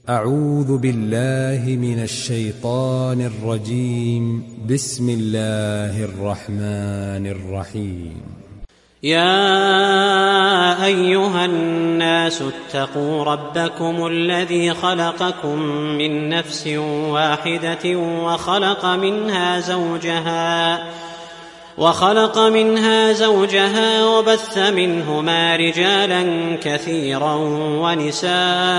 أعوذ بالله من الشيطان الرجيم. بسم الله الرحمن الرحيم. يا أيها الناس اتقوا ربكم الذي خلقكم من نفس واحدة وخلق منها زوجها وبث منهما رجالا كثيرا ونساء،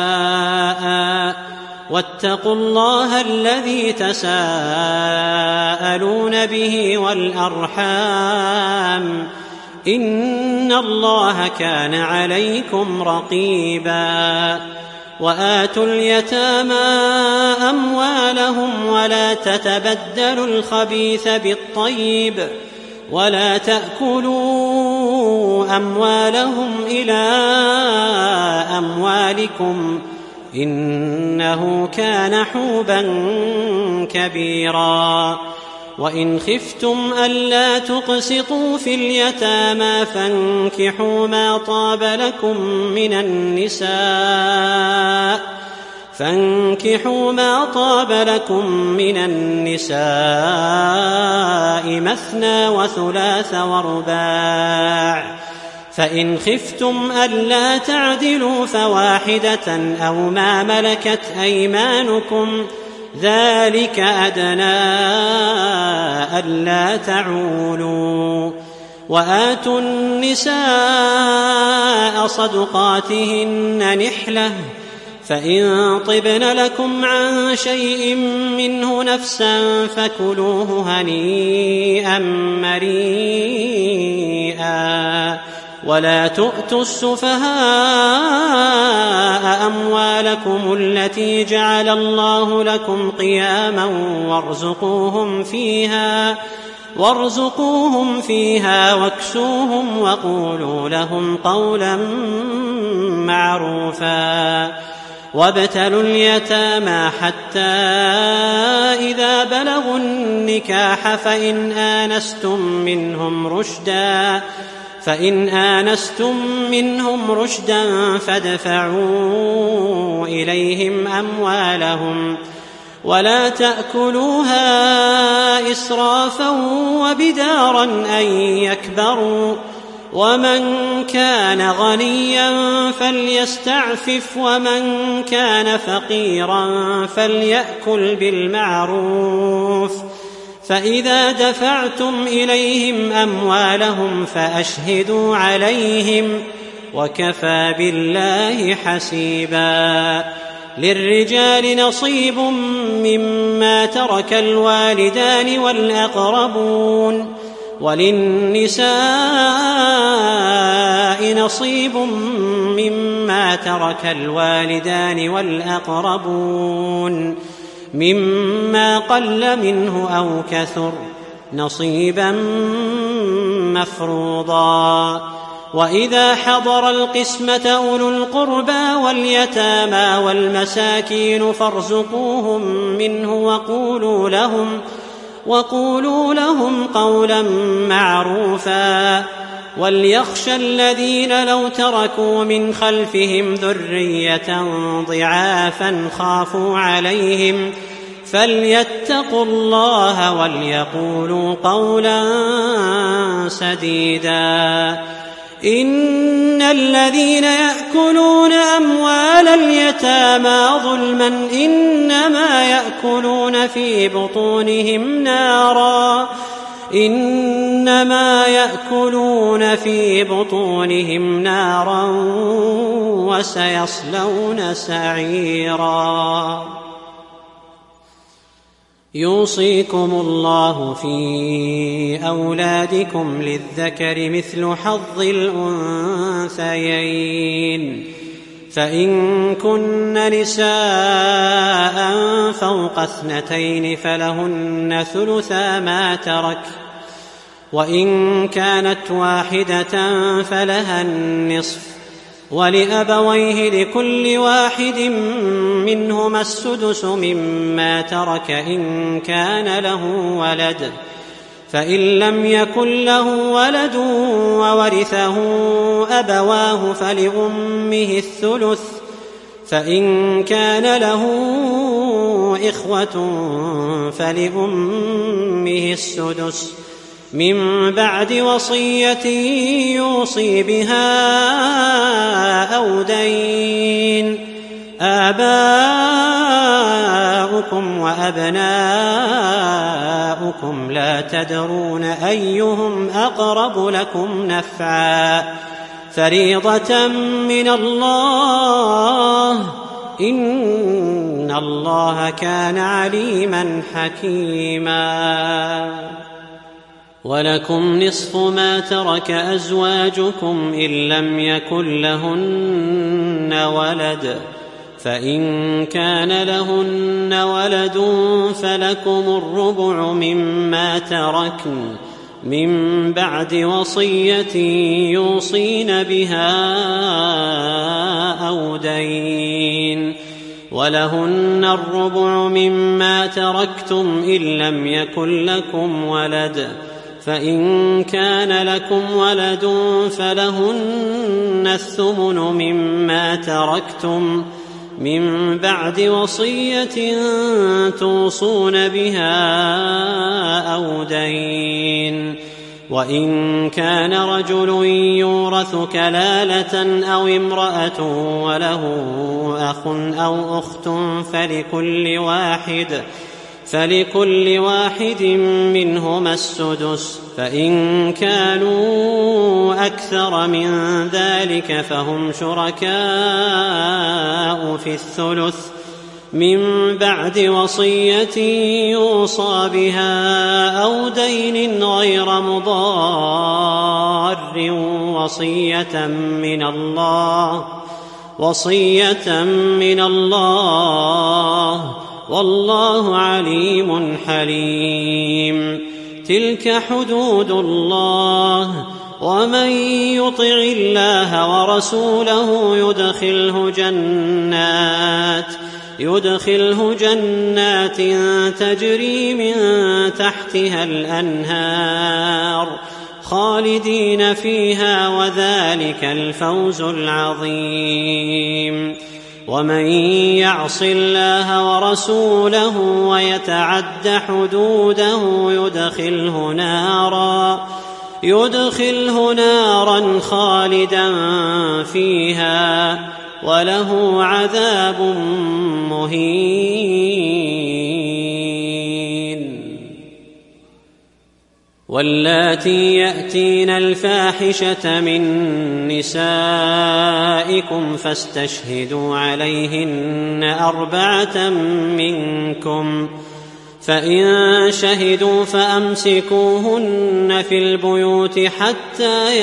واتقوا الله الذي تساءلون به والأرحام، إن الله كان عليكم رقيبا. وآتوا اليتامى أموالهم ولا تتبدلوا الخبيث بالطيب ولا تأكلوا أموالهم إلى أموالكم، إنه كان حوبا كبيرا. وإن خفتم ألا تقسطوا في اليتامى فانكحوا ما طاب لكم من النساء مثنى وثلاث ورباع، فإن خفتم ألا تعدلوا فواحدة أو ما ملكت أيمانكم، ذلك أدنى ألا تعولوا. وآتوا النساء صدقاتهن نحلة، فإن طبن لكم عن شيء منه نفسا فكلوه هنيئا مريئا. ولا تؤتوا السفهاء أموالكم التي جعل الله لكم قياما وارزقوهم فيها واكسوهم وقولوا لهم قولا معروفا. وابتلوا اليتامى حتى إذا بلغوا النكاح فإن آنستم منهم رشدا فادفعوا إليهم أموالهم ولا تأكلوها إسرافا وبدارا أن يكبروا، ومن كان غنيا فليستعفف ومن كان فقيرا فليأكل بالمعروف. فإذا دفعتم إليهم أموالهم فأشهدوا عليهم، وكفى بالله حسيبا. للرجال نصيب مما ترك الوالدان والأقربون، وللنساء نصيب مما ترك الوالدان والأقربون مما قل منه أو كثر، نصيبا مفروضا. وإذا حضر القسمة أولو القربى واليتامى والمساكين فارزقوهم منه وقولوا لهم قولا معروفا. وليخشى الذين لو تركوا من خلفهم ذرية ضعافا خافوا عليهم فليتقوا الله وليقولوا قولا سديدا. إن الذين يأكلون أموال اليتامى ظلما إنما يأكلون في بطونهم نارا وسيصلون سعيرا. يوصيكم الله في أولادكم للذكر مثل حظ الأنثيين، فإن كن نساء فوق 2 فلهن ثلثا ما ترك، وإن كانت واحدة فلها النصف، ولأبويه لكل واحد منهما السدس مما ترك إن كان له ولد، فإن لم يكن له ولد وورثه أبواه فلأمه الثلث، فإن كان له إخوة فلأمه السدس من بعد وصية يوصي بها أو دين. آباؤكم وأبناؤكم لا تدرون أيهم أقرب لكم نفعا فريضة من الله إن الله كان عليما حكيما. ولكم نصف ما ترك أزواجكم إن لم يكن لهن ولد فإن كان لهن ولد فلكم الربع مما تركن من بعد وصية يوصين بها أو دين. ولهن الربع مما تركتم إن لم يكن لكم ولد فإن كان لكم ولد فلهن الثمن مما تركتم من بعد وصية توصون بها أو دين. وإن كان رجل يورث كلالة أو امرأة وله أخ أو أخت فلكل واحد منهما السدس فإن كانوا أكثر من ذلك فهم شركاء في الثلث من بعد وصية يوصى بها أو دين غير مضار وصية من الله والله عليم حليم. تلك حدود الله ومن يطع الله ورسوله يدخله جنات تجري من تحتها الأنهار خالدين فيها وذلك الفوز العظيم. ومن يعص الله ورسوله ويتعد حدوده يدخله نارا خالدا فيها وله عذاب مهين. واللاتي يأتين الفاحشة من نسائكم فاستشهدوا عليهن 4 منكم فإن شهدوا فأمسكوهن في البيوت حتى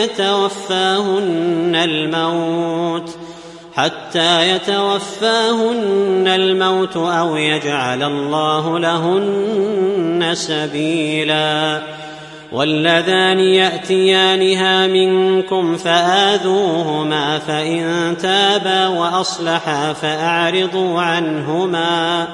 يتوفاهن الموت أو يجعل الله لهن سبيلا. واللذان يأتيانها منكم فآذوهما فإن تابا وأصلحا فأعرضوا عنهما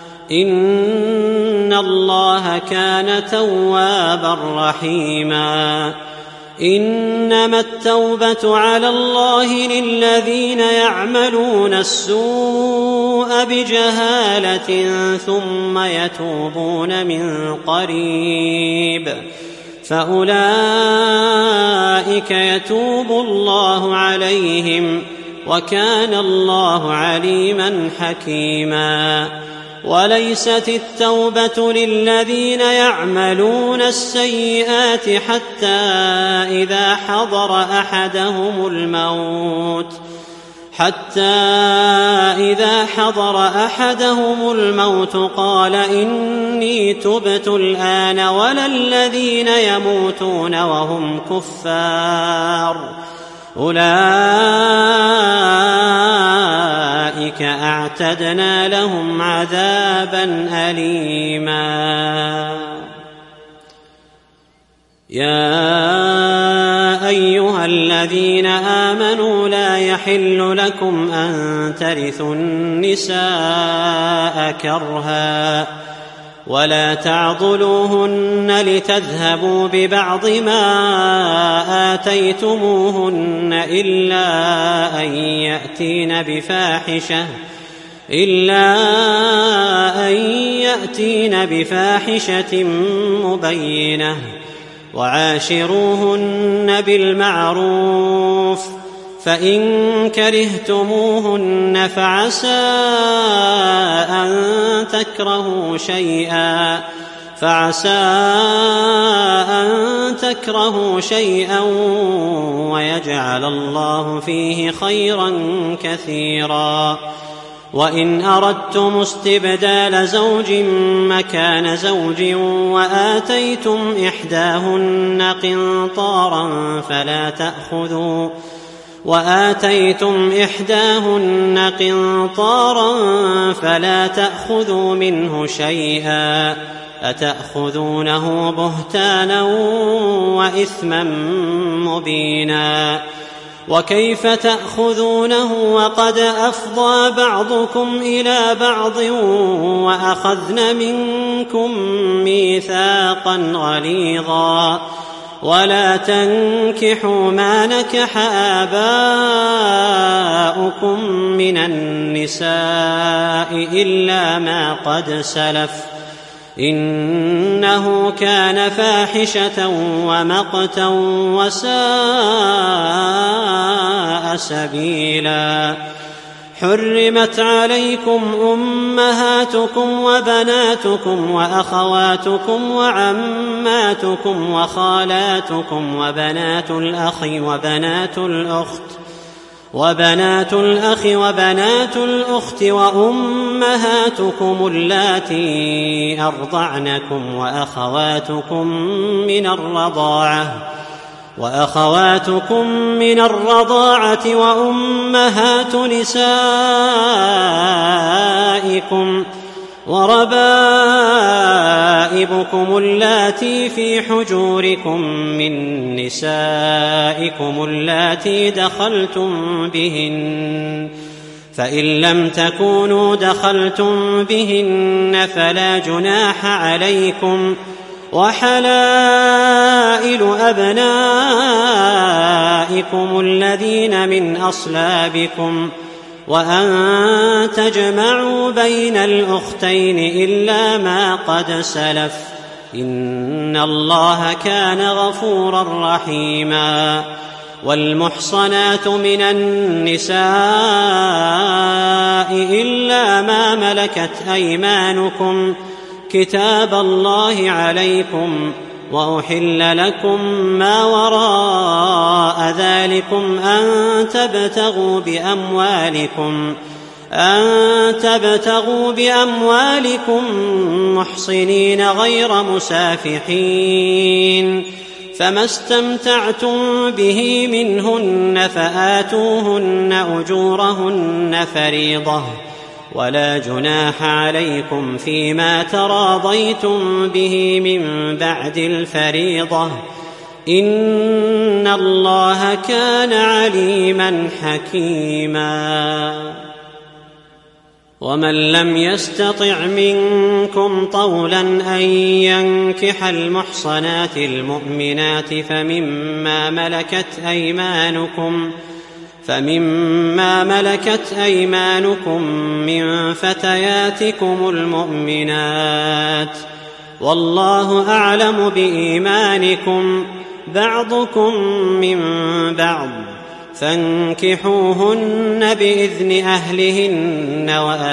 إن الله كان توابا رحيما. إنما التوبة على الله للذين يعملون السوء بجهالة ثم يتوبون من قريب فأولئك يتوب الله عليهم وكان الله عليما حكيما. وليست التوبة للذين يعملون السيئات حتى إذا حضر أحدهم الموت قال إني تبت الآن ولا الذين يموتون وهم كفار أولئك أعتدنا لهم عذابا أليما. يا أيها الذين آمنوا لا يحل لكم أن ترثوا النساء كرها ولا تعضلوهن لتذهبوا ببعض ما آتيتموهن إلا أن يأتين بفاحشة مبينة. وعاشروهن بالمعروف، فإن كرهتموهن فعسى أن تكرهوا شيئا ويجعل الله فيه خيرا كثيرا. وإن أردتم استبدال زوج مكان زوج وآتيتم إحداهن قنطارا فلا تأخذوا منه شيئا، أتأخذونه بهتانا وإثما مبينا. وكيف تأخذونه وقد أفضى بعضكم إلى بعض وأخذن منكم ميثاقا غليظا. ولا تنكحوا ما نكح آباؤكم من النساء إلا ما قد سلف، إنه كان فاحشة ومقتا وساء سبيلا. حرمت عليكم أمهاتكم وبناتكم وأخواتكم وعماتكم وخالاتكم وبنات الأخ وبنات الأخت وأمهاتكم اللاتي أرضعنكم وأخواتكم من الرضاعة وأمهات نسائكم وربائبكم اللاتي في حجوركم من نسائكم اللاتي دخلتم بهن، فإن لم تكونوا دخلتم بهن فلا جناح عليكم. وحلائل أبنائكم الذين من أصلابكم، وأن تجمعوا بين الأختين إلا ما قد سلف، إن الله كان غفورا رحيما. والمحصنات من النساء إلا ما ملكت أيمانكم كتاب الله عليكم، وأحل لكم ما وراء ذلكم أن تبتغوا بأموالكم محصنين غير مسافحين، فما استمتعتم به منهن فآتوهن أجورهن فريضة، ولا جناح عليكم فيما تراضيتم به من بعد الفريضة، إن الله كان عليما حكيما. ومن لم يستطع منكم طولا أن ينكح المحصنات المؤمنات فمما ملكت أيمانكم من فتياتكم المؤمنات، والله أعلم بإيمانكم، بعضكم من بعض، فانكحوهن بإذن أهلهن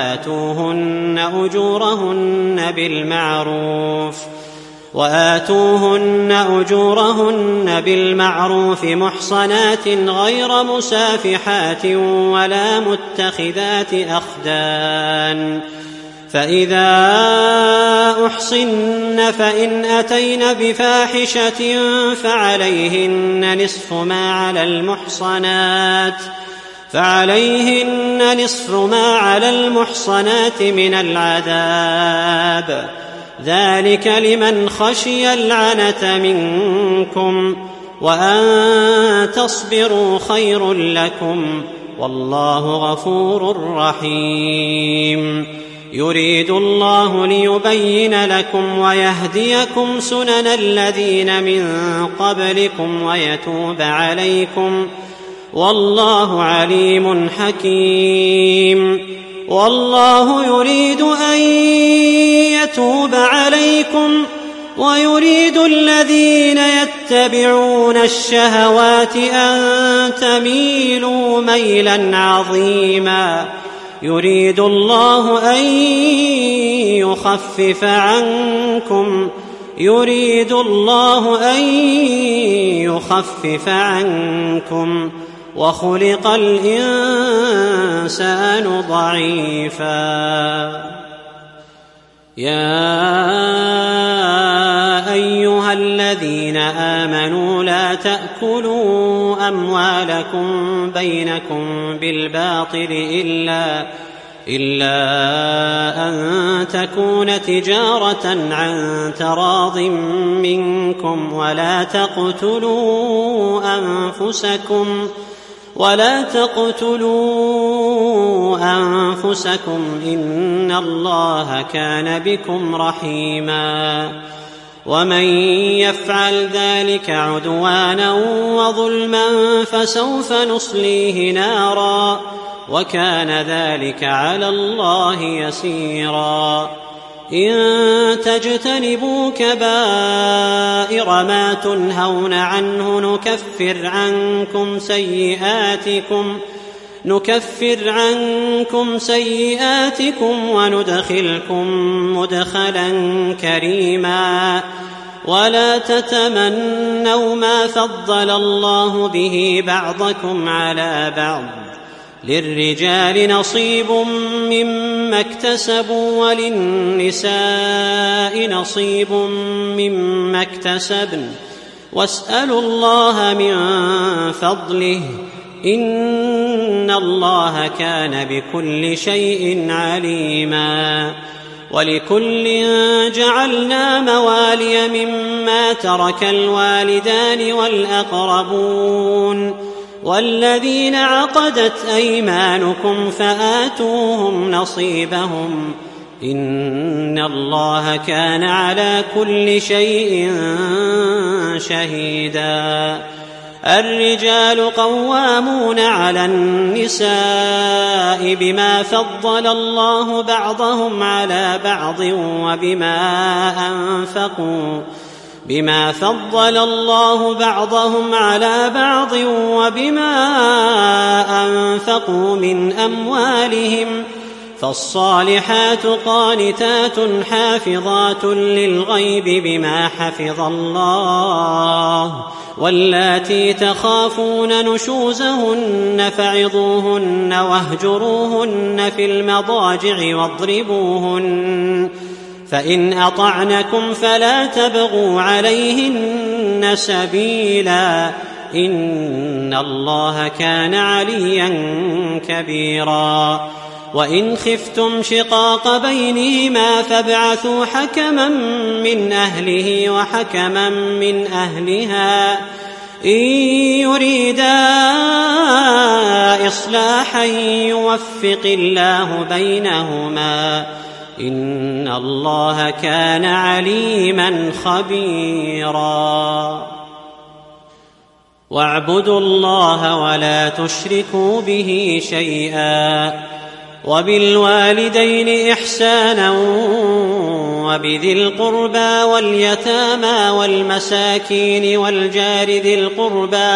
وآتوهن أجورهن بالمعروف محصنات غير مسافحات ولا متخذات أخدان، فإذا أحصن فإن أتين بفاحشة فعليهن نصف ما على المحصنات من العذاب، ذلك لمن خشي العنة منكم، وأن تصبروا خير لكم، والله غفور رحيم. يريد الله ليبين لكم ويهديكم سنن الذين من قبلكم ويتوب عليكم، والله عليم حكيم. والله يريد أن يتوب عليكم ويريد الذين يتبعون الشهوات أن تميلوا ميلا عظيما. يريد الله أن يخفف عنكم وخلق الإنسان ضعيفا. يا أيها الذين آمنوا لا تأكلوا أموالكم بينكم بالباطل إلا أن تكون تجارة عن تراض منكم، ولا تقتلوا أنفسكم إن الله كان بكم رحيما. ومن يفعل ذلك عدوانا وظلما فسوف نصليه نارا وكان ذلك على الله يسيرا. إن تجتنبوا كبائر ما تنهون عنه نكفر عنكم سيئاتكم وندخلكم مدخلا كريما. ولا تتمنوا ما فضل الله به بعضكم على بعض، للرجال نصيب مما اكتسبوا وللنساء نصيب مما اكتسبن، واسألوا الله من فضله إن الله كان بكل شيء عليما. ولكل جعلنا موالي مما ترك الوالدان والأقربون والذين عقدت أيمانكم فآتوهم نصيبهم إن الله كان على كل شيء شهيدا. الرجال قوامون على النساء بما فضل الله بعضهم على بعض وبما أنفقوا من أموالهم، فالصالحات قانتات حافظات للغيب بما حفظ الله، واللاتي تخافون نشوزهن فعظوهن واهجروهن في المضاجع واضربوهن، فإن أطعنكم فلا تبغوا عليهن سبيلا إن الله كان عليا كبيرا. وإن خفتم شقاق بينهما فابعثوا حكما من أهله وحكما من أهلها إن يريدا إصلاحا يوفق الله بينهما إن الله كان عليما خبيرا. واعبدوا الله ولا تشركوا به شيئا، وبالوالدين إحسانا وبذي القربى واليتامى والمساكين والجار ذي القربى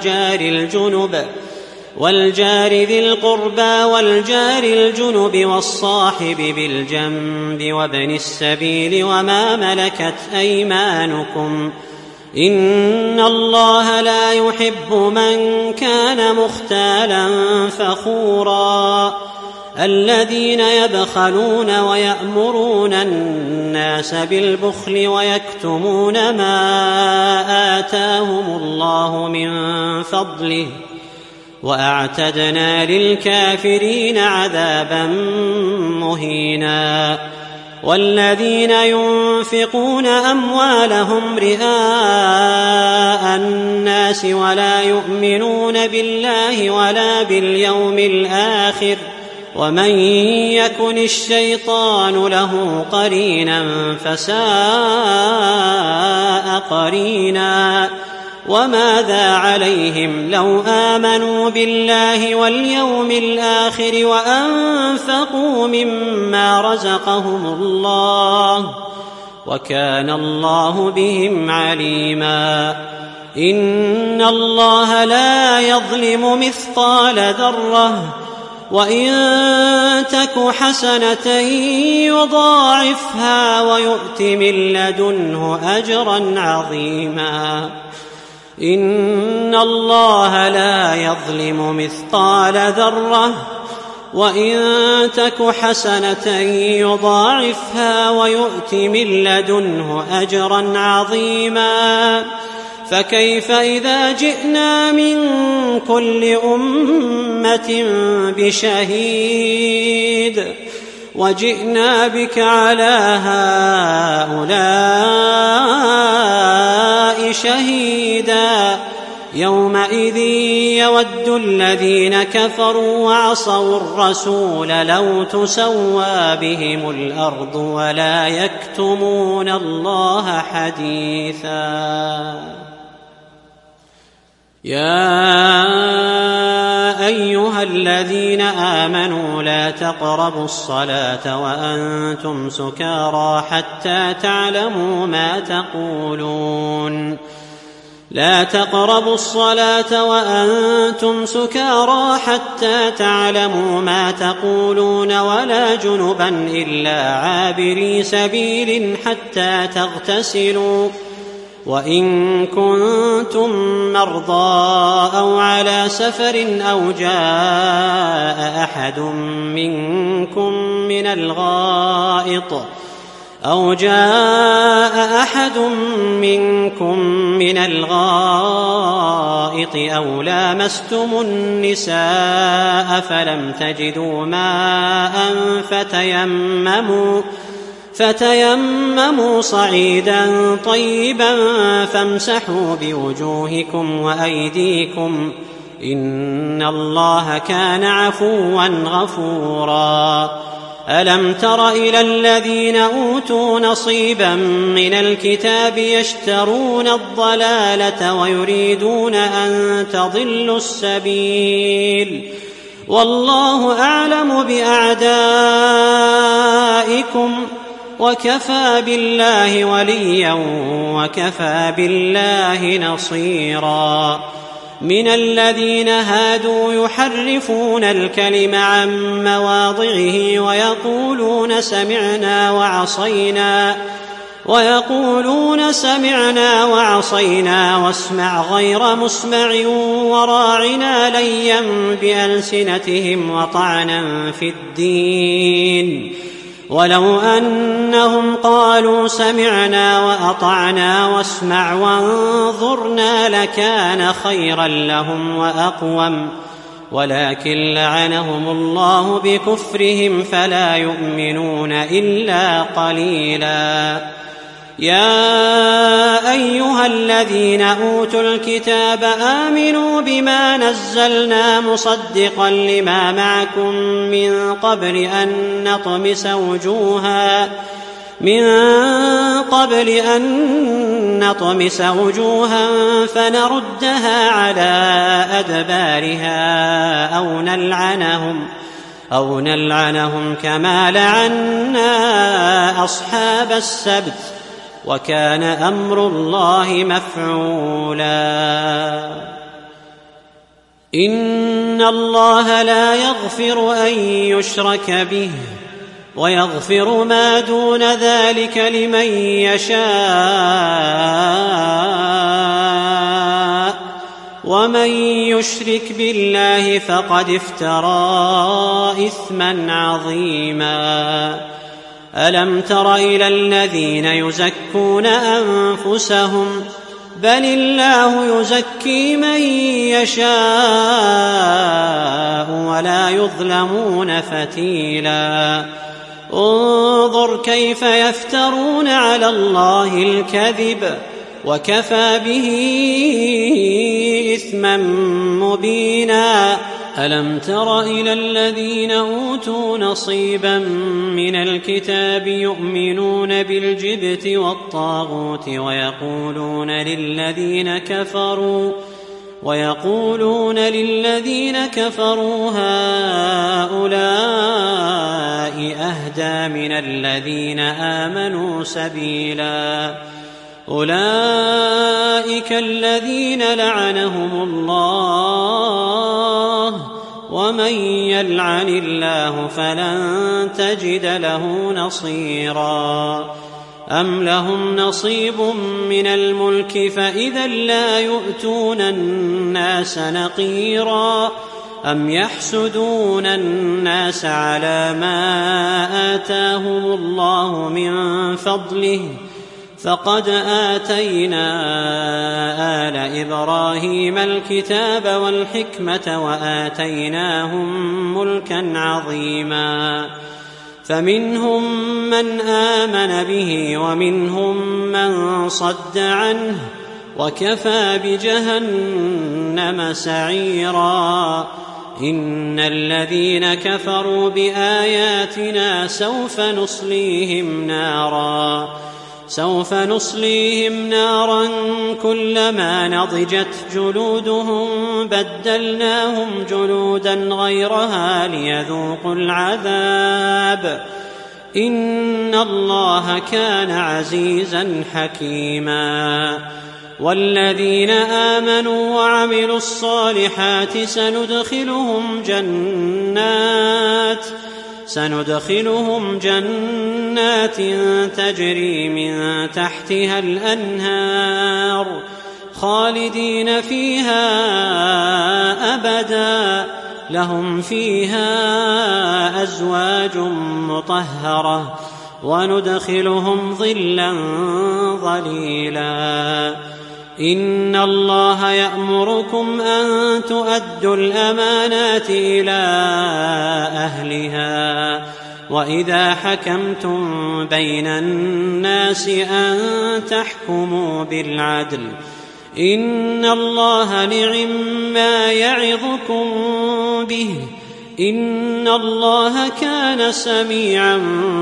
والجار الجنب والصاحب بالجنب وابن السبيل وما ملكت أيمانكم إن الله لا يحب من كان مختالا فخورا. الذين يبخلون ويأمرون الناس بالبخل ويكتمون ما آتاهم الله من فضله وأعتدنا للكافرين عذابا مهينا. والذين ينفقون أموالهم رئاء الناس ولا يؤمنون بالله ولا باليوم الآخر ومن يكن الشيطان له قرينا فساء قرينا وماذا عليهم لو آمنوا بالله واليوم الآخر وأنفقوا مما رزقهم الله وكان الله بهم عليما إن الله لا يظلم مثقال ذرة وإن تك حسنة يضاعفها ويؤت من لدنه أجرا عظيما إن الله لا يظلم مثقال ذرة وإن تك حسنة يضاعفها ويؤت من لدنه أجرا عظيما فكيف إذا جئنا من كل أمة بشهيد وجئنا بك على هؤلاء شهيدا يومئذ يود الذين كفروا وعصوا الرسول لو تسوى بهم الأرض ولا يكتمون الله حديثا يا أيها الذين آمنوا لا تقربوا الصلاة وأنتم سكارى حتى تعلموا ما تقولون لا تقربوا الصلاة وأنتم سكارى حتى تعلموا ما تقولون ولا جنبا إلا عابري سبيل حتى تغتسلوا وإن كنتم مرضى أو على سفر أو جاء أحد منكم من الغائط أو لامستم النساء فلم تجدوا ماء فتيمموا صعيدا طيبا فامسحوا بوجوهكم وأيديكم إن الله كان عفوا غفورا ألم تر إلى الذين أوتوا نصيبا من الكتاب يشترون الضلالة ويريدون أن تضلوا السبيل والله أعلم بأعدائكم وكفى بالله وليا وكفى بالله نصيرا من الذين هادوا يحرفون الكلم عن مواضعه ويقولون سمعنا وعصينا واسمع غير مسمع وراعنا ليا بألسنتهم وطعنا في الدين ولو أنهم قالوا سمعنا وأطعنا واسمع وانظرنا لكان خيرا لهم وأقوم ولكن لعنهم الله بكفرهم فلا يؤمنون إلا قليلا يا أيها الذين أوتوا الكتاب آمنوا بما نزلنا مصدقا لما معكم من قبل أن نطمس وجوها فنردها على أدبارها أو نلعنهم كما لعنا أصحاب السبت وكان أمر الله مفعولا إن الله لا يغفر أن يشرك به ويغفر ما دون ذلك لمن يشاء ومن يشرك بالله فقد افترى إثما عظيما ألم تر إلى الذين يزكون أنفسهم بل الله يزكي من يشاء ولا يظلمون فتيلا انظر كيف يفترون على الله الكذب وكفى به إثما مبينا ألم تر إلى الذين أوتوا نصيبا من الكتاب يؤمنون بالجبت والطاغوت ويقولون للذين كفروا هؤلاء أهدى من الذين آمنوا سبيلا أولئك الذين لعنهم الله ومن يلعن الله فلن تجد له نصيرا أم لهم نصيب من الملك فإذا لا يؤتون الناس نقيرا أم يحسدون الناس على ما آتاهم الله من فضله فقد آتينا آل إبراهيم الكتاب والحكمة وآتيناهم ملكا عظيما فمنهم من آمن به ومنهم من صد عنه وكفى بجهنم سعيرا إن الذين كفروا بآياتنا سوف نصليهم نارا كلما نضجت جلودهم بدلناهم جلودا غيرها ليذوقوا العذاب إن الله كان عزيزا حكيما والذين آمنوا وعملوا الصالحات سندخلهم جنات تجري من تحتها الأنهار خالدين فيها أبدا لهم فيها أزواج مطهرة وندخلهم ظلا ظليلا إن الله يأمركم أن تؤدوا الأمانات إلى أهلها وإذا حكمتم بين الناس أن تحكموا بالعدل إن الله نعم-ما يعظكم به إن الله كان سميعا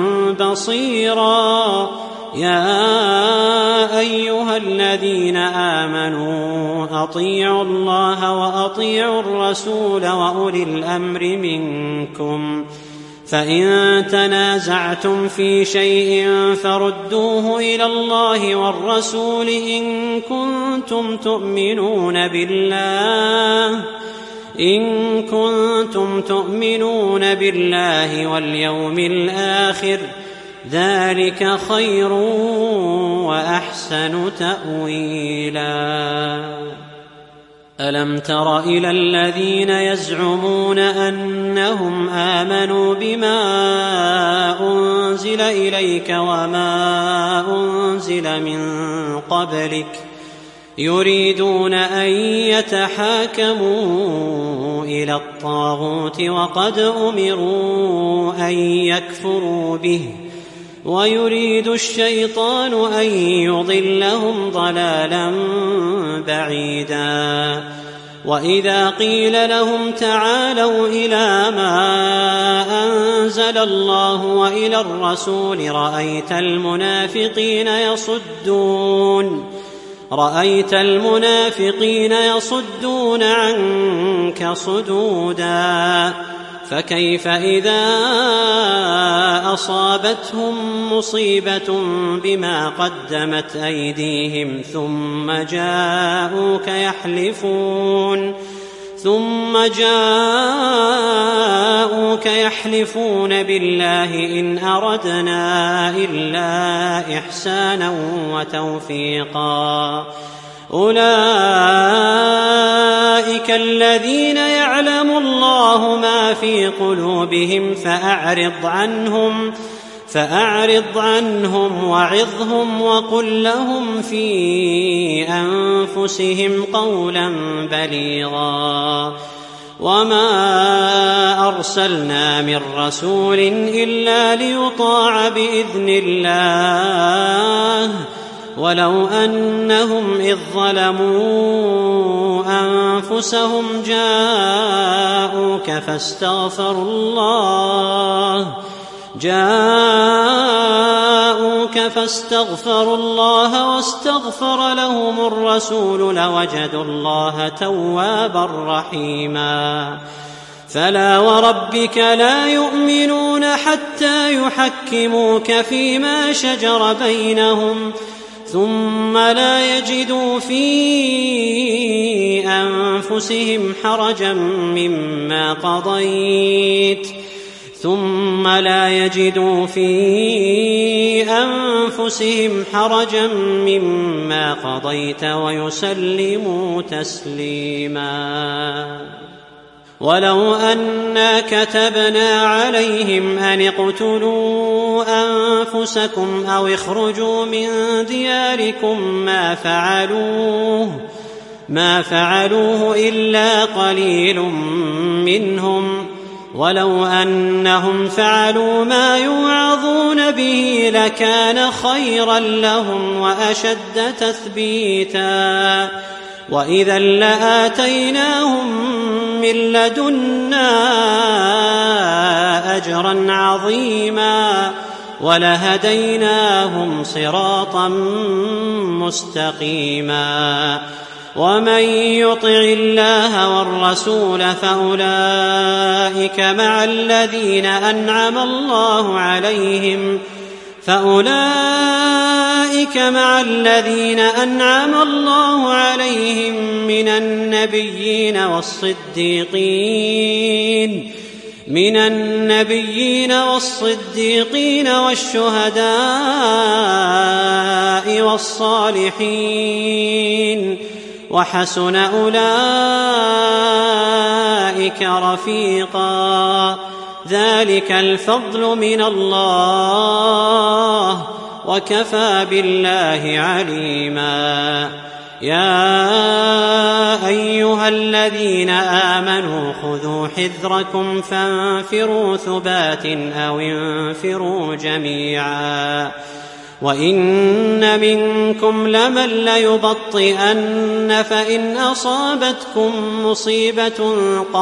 بصيرا يا أيها الذين آمنوا أطيعوا الله وأطيعوا الرسول وأولي الأمر منكم فإن تنازعتم في شيء فردوه إلى الله والرسول إن كنتم تؤمنون بالله واليوم الآخر ذلك خير وأحسن تأويلا ألم تر إلى الذين يزعمون أنهم آمنوا بما أنزل إليك وما أنزل من قبلك يريدون أن يتحاكموا إلى الطاغوت وقد أمروا أن يكفروا به ويريد الشيطان أن يضلهم ضلالا بعيدا وإذا قيل لهم تعالوا إلى ما أنزل الله وإلى الرسول رأيت المنافقين يصدون عنك صدودا فكيف إذا أصابتهم مصيبة بما قدمت أيديهم ثم جاءوك يحلفون بالله إن أردنا إلا إحسانا وتوفيقا أولئك الذين يعلم الله ما في قلوبهم فأعرض عنهم وعظهم وقل لهم في أنفسهم قولا بليغا وما أرسلنا من رسول إلا ليطاع بإذن الله ولو أنهم إذ ظلموا أنفسهم جاءوك فاستغفروا الله واستغفر لهم الرسول لوجدوا الله توابا رحيما. فلا وربك لا يؤمنون حتى يحكموك فيما شجر بينهم ثم لا يجدوا في أنفسهم حرجا مما قضيت ويسلموا تسليما. ولو أنا كتبنا عليهم أن اقتلوا أنفسكم أو اخرجوا من دياركم ما فعلوه إلا قليل منهم، ولو أنهم فعلوا ما يوعظون به لكان خيرا لهم وأشد تثبيتا، وإذا لآتيناهم من لدنا أجرا عظيما ولهديناهم صراطا مستقيما. ومن يطع الله والرسول فأولئك مع الذين أنعم الله عليهم من النبيين والصديقين والشهداء والصالحين، وحسن أولئك رفيقا. ذلك الفضل من الله وكفى بالله عليما. يا أيها الذين آمنوا خذوا حذركم فانفروا ثبات أو انفروا جميعا. وإن منكم لمن ليبطئن فإن أصابتكم مصيبة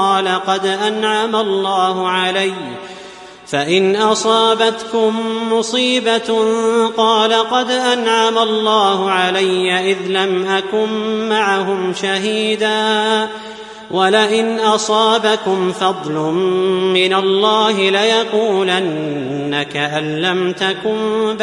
قال قد أنعم الله علي إذ لم أكن معهم شهيدا. ولئن أصابكم فضل من الله ليقولن كأن لم تكن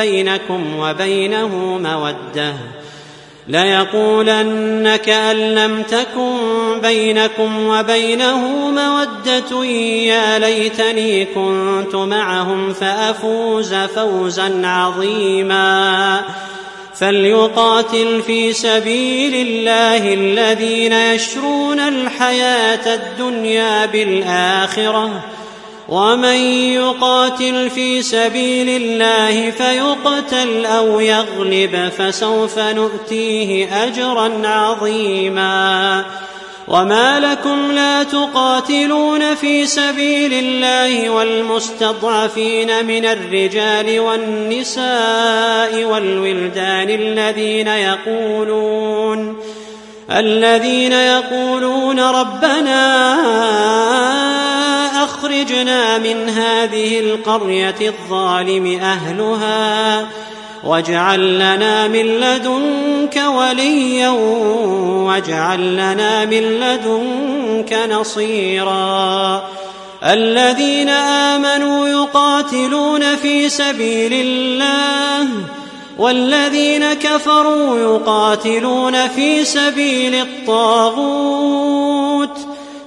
بينكم وبينه مودة يا ليتني كنت معهم فأفوز فوزا عظيما. فليقاتل في سبيل الله الذين يشرون الحياة الدنيا بالآخرة، ومن يقاتل في سبيل الله فيقتل أو يغلب فسوف نؤتيه أجرا عظيما. وما لكم لا تقاتلون في سبيل الله والمستضعفين من الرجال والنساء والولدان الذين يقولون ربنا أخرجنا من هذه القرية الظالم أهلها واجعل لنا من لدنك وليا واجعل لنا من لدنك نصيرا. الذين آمنوا يقاتلون في سبيل الله والذين كفروا يقاتلون في سبيل الطاغوت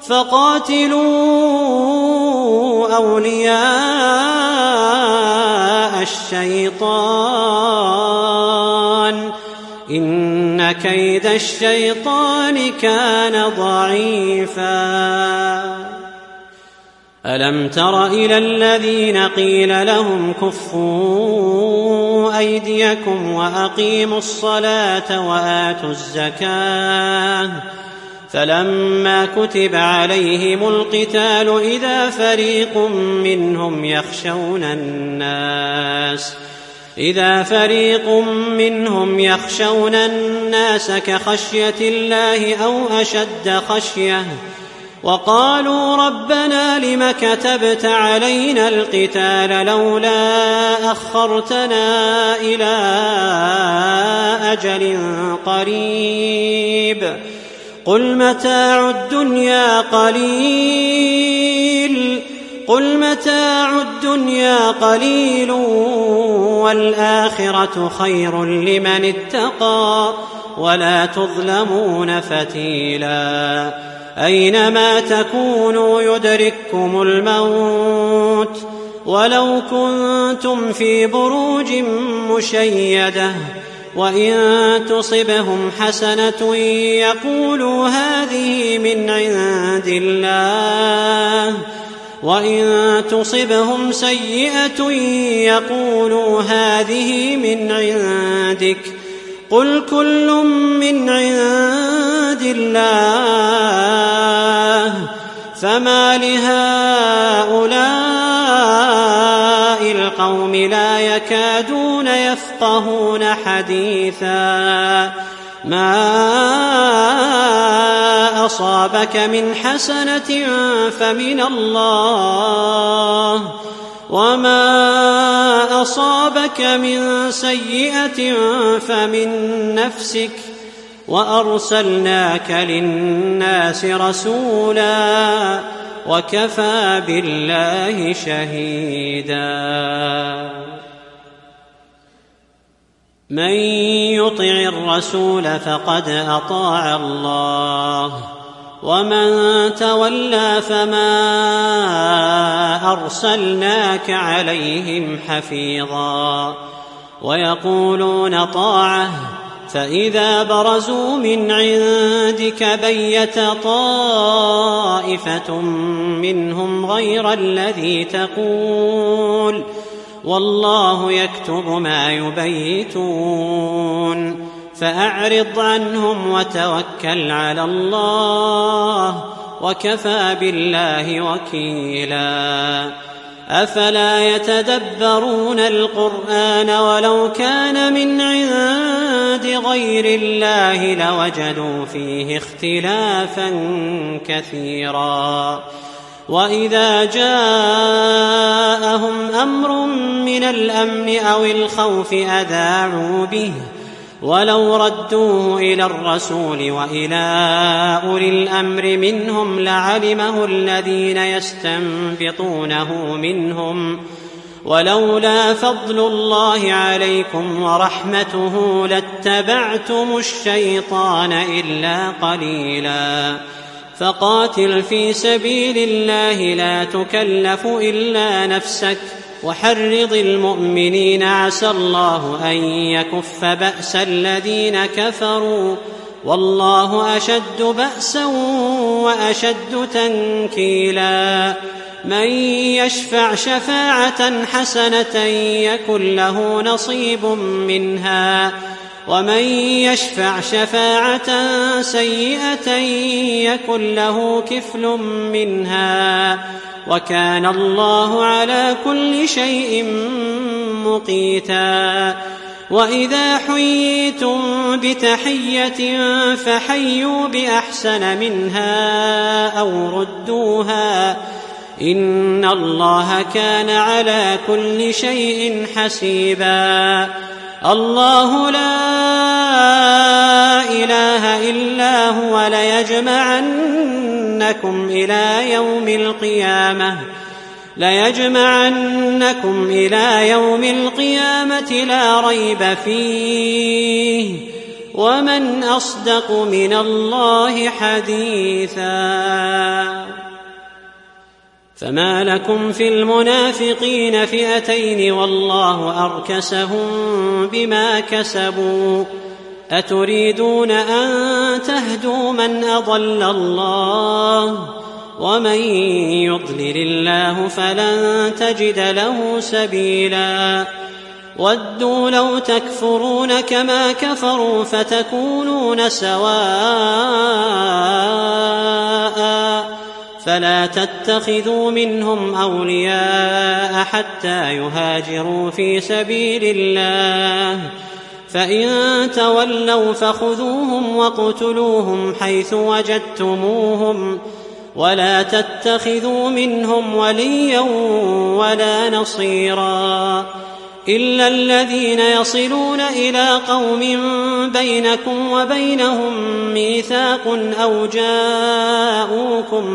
فقاتلوا أولياء الشيطان إن كيد الشيطان كان ضعيفا. ألم تر إلى الذين قيل لهم كفوا أيديكم وأقيموا الصلاة وآتوا الزكاة فلما كتب عليهم القتال إذا فريق منهم إذا فريق منهم يخشون الناس كخشية الله أو أشد خشية وقالوا ربنا لم كتبت علينا القتال لولا أخرتنا إلى أجل قريب قل متاع الدنيا قليل والآخرة خير لمن اتقى ولا تظلمون فتيلا أينما تكونوا يدرككم الموت ولو كنتم في بروج مشيدة وإن تصبهم حسنة يقولوا هذه من عند الله وإن تصبهم سيئة يقولوا هذه من عندك قل كل من عند الله فما لهؤلاء القوم لا يكادون يفقهون حديثا ما أصابك من حسنة فمن الله وما أصابك من سيئة فمن نفسك وأرسلناك للناس رسولا وكفى بالله شهيدا من يطع الرسول فقد أطاع الله ومن تولى فما أرسلناك عليهم حفيظا ويقولون طاعة فإذا برزوا من عندك بيت طائفة منهم غير الذي تقول والله يكتب ما يبيتون فأعرض عنهم وتوكل على الله وكفى بالله وكيلا أفلا يتدبرون القرآن ولو كان من عند غير الله لوجدوا فيه اختلافا كثيرا وإذا جاءهم أمر من الأمن أو الخوف أذاعوا به ولو ردوه إلى الرسول وإلى أولي الأمر منهم لعلمه الذين يستنبطونه منهم ولولا فضل الله عليكم ورحمته لاتبعتم الشيطان إلا قليلا فقاتل في سبيل الله لا تكلف إلا نفسك وحرض المؤمنين عسى الله أن يكف بأس الذين كفروا والله أشد بأسا وأشد تنكيلا من يشفع شفاعة حسنة يكن له نصيب منها ومن يشفع شفاعة سيئة يكن له كفل منها وكان الله على كل شيء مقيتا وإذا حييتم بتحية فحيوا بأحسن منها أو ردوها إن الله كان على كل شيء حسيبا الله لا إله إلا هو ليجمعنكم إلى يوم القيامة لا ريب فيه ومن أصدق من الله حديثا فما لكم في المنافقين فئتين والله أركسهم بما كسبوا أتريدون أن تهدوا من أضل الله ومن يضلل الله فلن تجد له سبيلا ودوا لو تكفرون كما كفروا فتكونون سواء فلا تتخذوا منهم أولياء حتى يهاجروا في سبيل الله، فإن تولوا فخذوهم واقتلوهم حيث وجدتموهم، ولا تتخذوا منهم وليا ولا نصيرا إلا الذين يصلون إلى قوم بينكم وبينهم ميثاق أو جاءوكم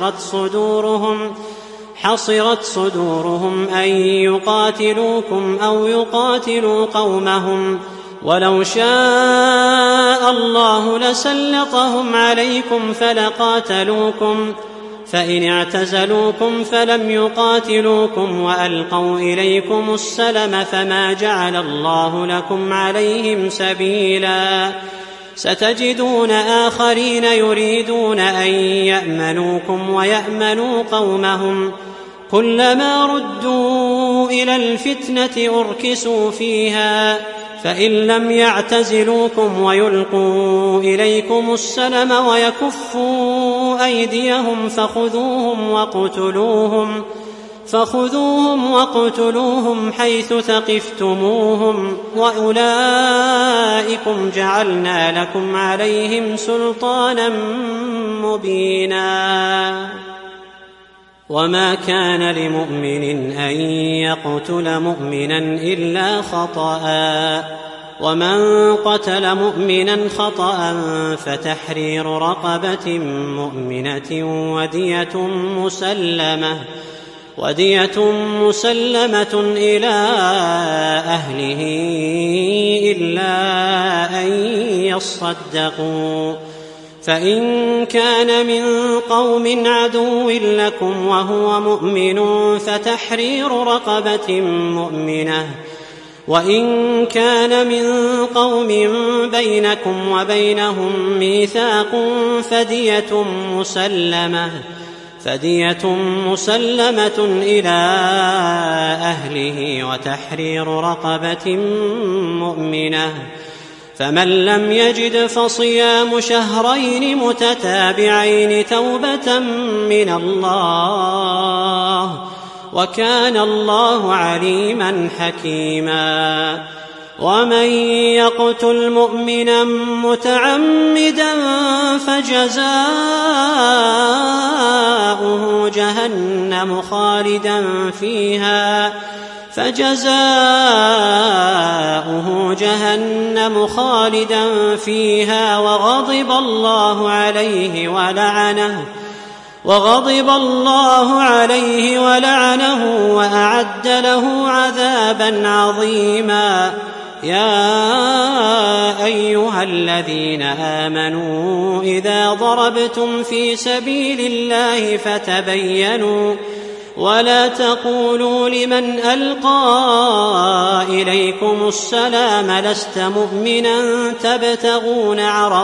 حصرت صدورهم أن يقاتلوكم أو يقاتلوا قومهم، ولو شاء الله لسلطهم عليكم فلقاتلوكم، فإن اعتزلوكم فلم يقاتلوكم وألقوا إليكم السلم فما جعل الله لكم عليهم سبيلا. ستجدون آخرين يريدون أن يأمنوكم ويأمنوا قومهم، كلما ردوا إلى الفتنة أركسوا فيها، فإن لم يعتزلوكم ويلقوا إليكم السلم ويكفوا أيديهم فخذوهم واقتلوهم حيث ثقفتموهم، وأولئكم جعلنا لكم عليهم سلطانا مبينا. وما كان لمؤمن أن يقتل مؤمنا إلا خطأ، ومن قتل مؤمنا خطأ فتحرير رقبة مؤمنة ودية مسلمة إلى أهله إلا أن يصدقوا، فإن كان من قوم عدو لكم وهو مؤمن فتحرير رقبة مؤمنة، وإن كان من قوم بينكم وبينهم ميثاق فدية مسلمة إلى أهله وتحرير رقبة مؤمنة، فمن لم يجد فصيام شهرين متتابعين توبة من الله، وكان الله عليما حكيما. ومن يقتل مؤمنا متعمدا فجزاؤه جهنم خالدا فيها وغضب الله عليه ولعنه وأعد له عذابا عظيما. يا أيها الذين آمنوا إذا ضربتم في سبيل الله فتبينوا ولا تقولوا لمن ألقى إليكم السلام لست مؤمنا تبتغون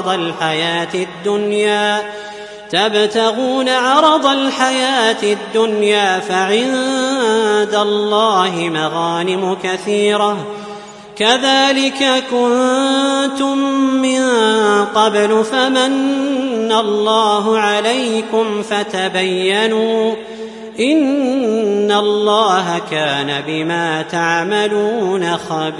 عرض الحياة الدنيا فعند الله مغانم كثيرة كذلك كنتم من قبل فمن الله عليكم فتبينوا إن الله كان بما تعملون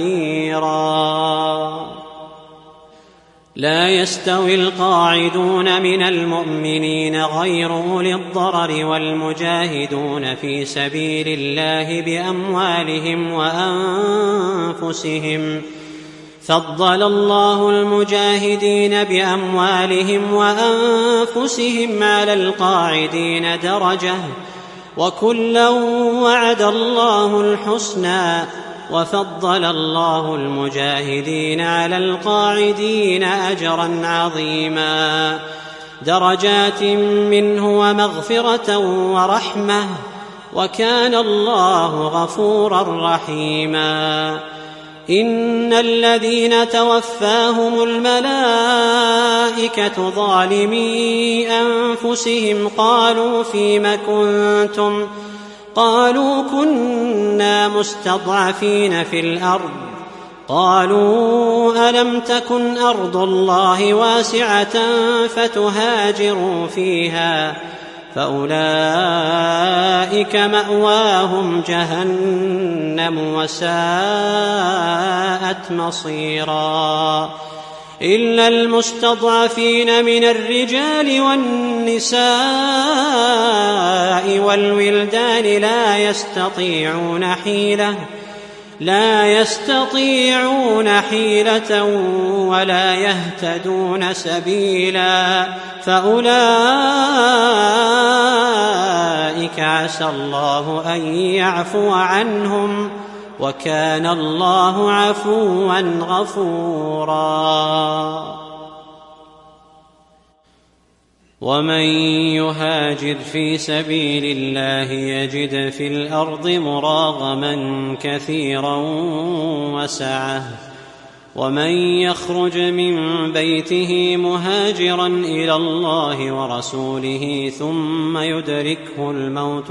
خبيرا. لا يستوي القاعدون من المؤمنين غير أولي الضرر والمجاهدون في سبيل الله بأموالهم وأنفسهم، فضل الله المجاهدين بأموالهم وأنفسهم على القاعدين درجة، وكلا وعد الله الحسنى، وفضل الله المجاهدين على القاعدين أجرا عظيما، درجات منه ومغفرة ورحمة، وكان الله غفورا رحيما. إن الذين توفاهم الملائكة ظالمي أنفسهم قالوا فيم كنتم؟ قالوا كنا مستضعفين في الأرض. قالوا ألم تكن أرض الله واسعة فتهاجروا فيها، فأولئك مأواهم جهنم وساءت مصيرا إلا المستضعفين من الرجال والنساء والولدان لا يستطيعون حيلة ولا يهتدون سبيلا فأولئك عسى الله أن يعفو عنهم وكان الله عفوا غفورا ومن يهاجر في سبيل الله يجد في الأرض مراغما كثيرا وسعة ومن يخرج من بيته مهاجرا إلى الله ورسوله ثم يدركه الموت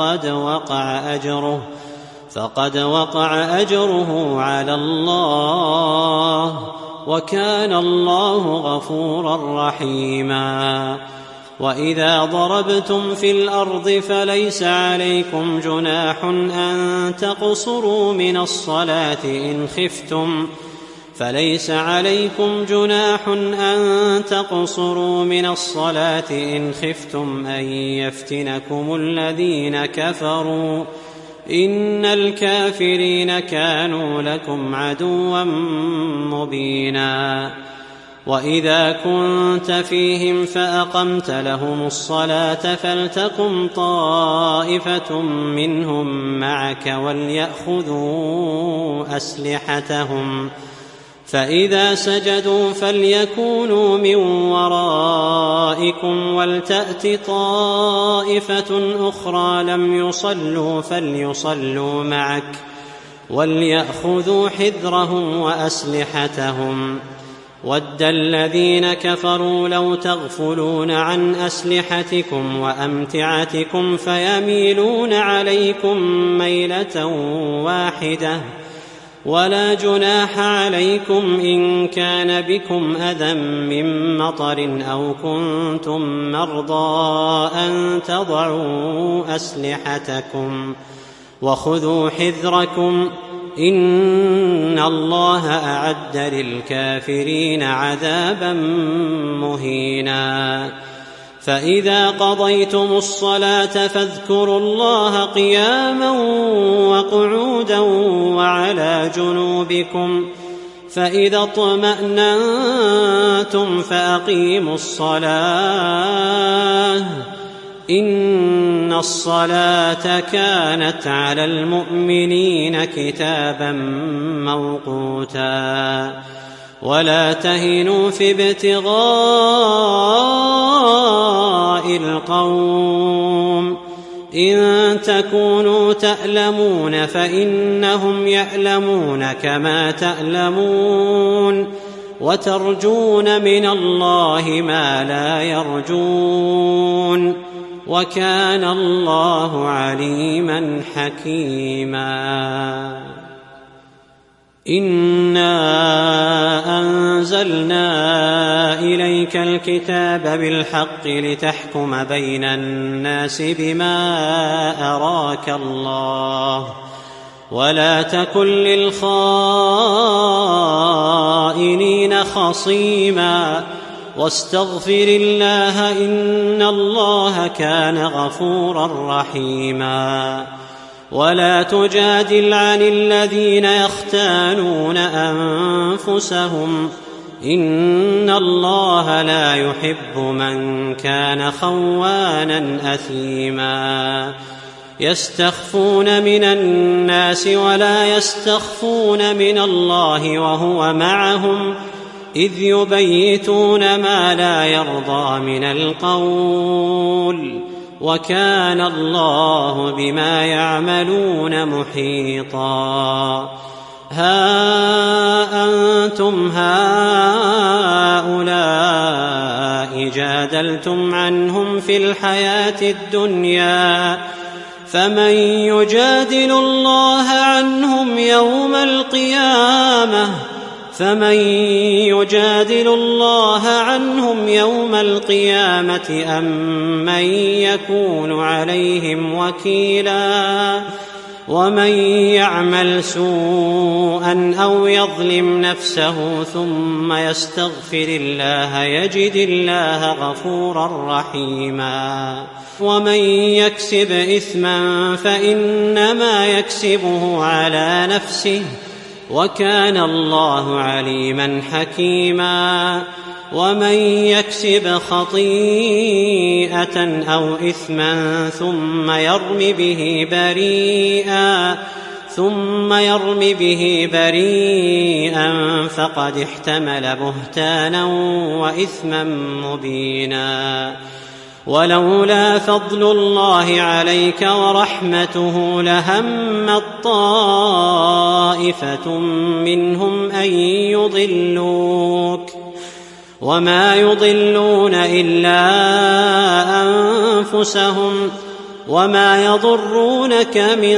فقد وقع أجره على الله وكان الله غفورا رحيما وإذا ضربتم في الأرض فليس عليكم جناح أن تقصروا من الصلاة إن خفتم أن يفتنكم الذين كفروا إن الكافرين كانوا لكم عدوا مبينا وإذا كنت فيهم فأقمت لهم الصلاة فلتقم طائفة منهم معك وليأخذوا أسلحتهم فإذا سجدوا فليكونوا من ورائكم ولتأت طائفة أخرى لم يصلوا فليصلوا معك وليأخذوا حذرهم وأسلحتهم ود الذين كفروا لو تغفلون عن أسلحتكم وأمتعتكم فيميلون عليكم ميلة واحدة ولا جناح عليكم إن كان بكم أذى من مطر أو كنتم مرضى أن تضعوا أسلحتكم وخذوا حذركم إن الله أعد للكافرين عذابا مهينا فإذا قضيتم الصلاة فاذكروا الله قياما وقعودا وعلى جنوبكم فإذا اطمأننتم فأقيموا الصلاة إن الصلاة كانت على المؤمنين كتابا موقوتا ولا تهنوا في ابتغاء القوم إن تكونوا تألمون فإنهم يألمون كما تألمون وترجون من الله ما لا يرجون وكان الله عليما حكيما إنا أنزلنا إليك الكتاب بالحق لتحكم بين الناس بما أراك الله ولا تكن للخائنين خصيما واستغفر الله إن الله كان غفورا رحيما ولا تجادل عن الذين يختانون أنفسهم إن الله لا يحب من كان خوانا أثيما يستخفون من الناس ولا يستخفون من الله وهو معهم إذ يبيتون ما لا يرضى من القول وكان الله بما يعملون محيطا ها أنتم هؤلاء جادلتم عنهم في الحياة الدنيا فمن يجادل الله عنهم يوم القيامة فمن يجادل الله عنهم يوم القيامة أم من يكون عليهم وكيلا ومن يعمل سوءا أو يظلم نفسه ثم يستغفر الله يجد الله غفورا رحيما ومن يكسب إثما فإنما يكسبه على نفسه وكان الله عليما حكيما ومن يكسب خطيئة أو إثما ثم يرم به بريئا فقد احتمل بهتانا وإثما مبينا ولولا فضل الله عليك ورحمته لهمت طائفة منهم أن يضلوك وما يضلون إلا أنفسهم وما يضرونك من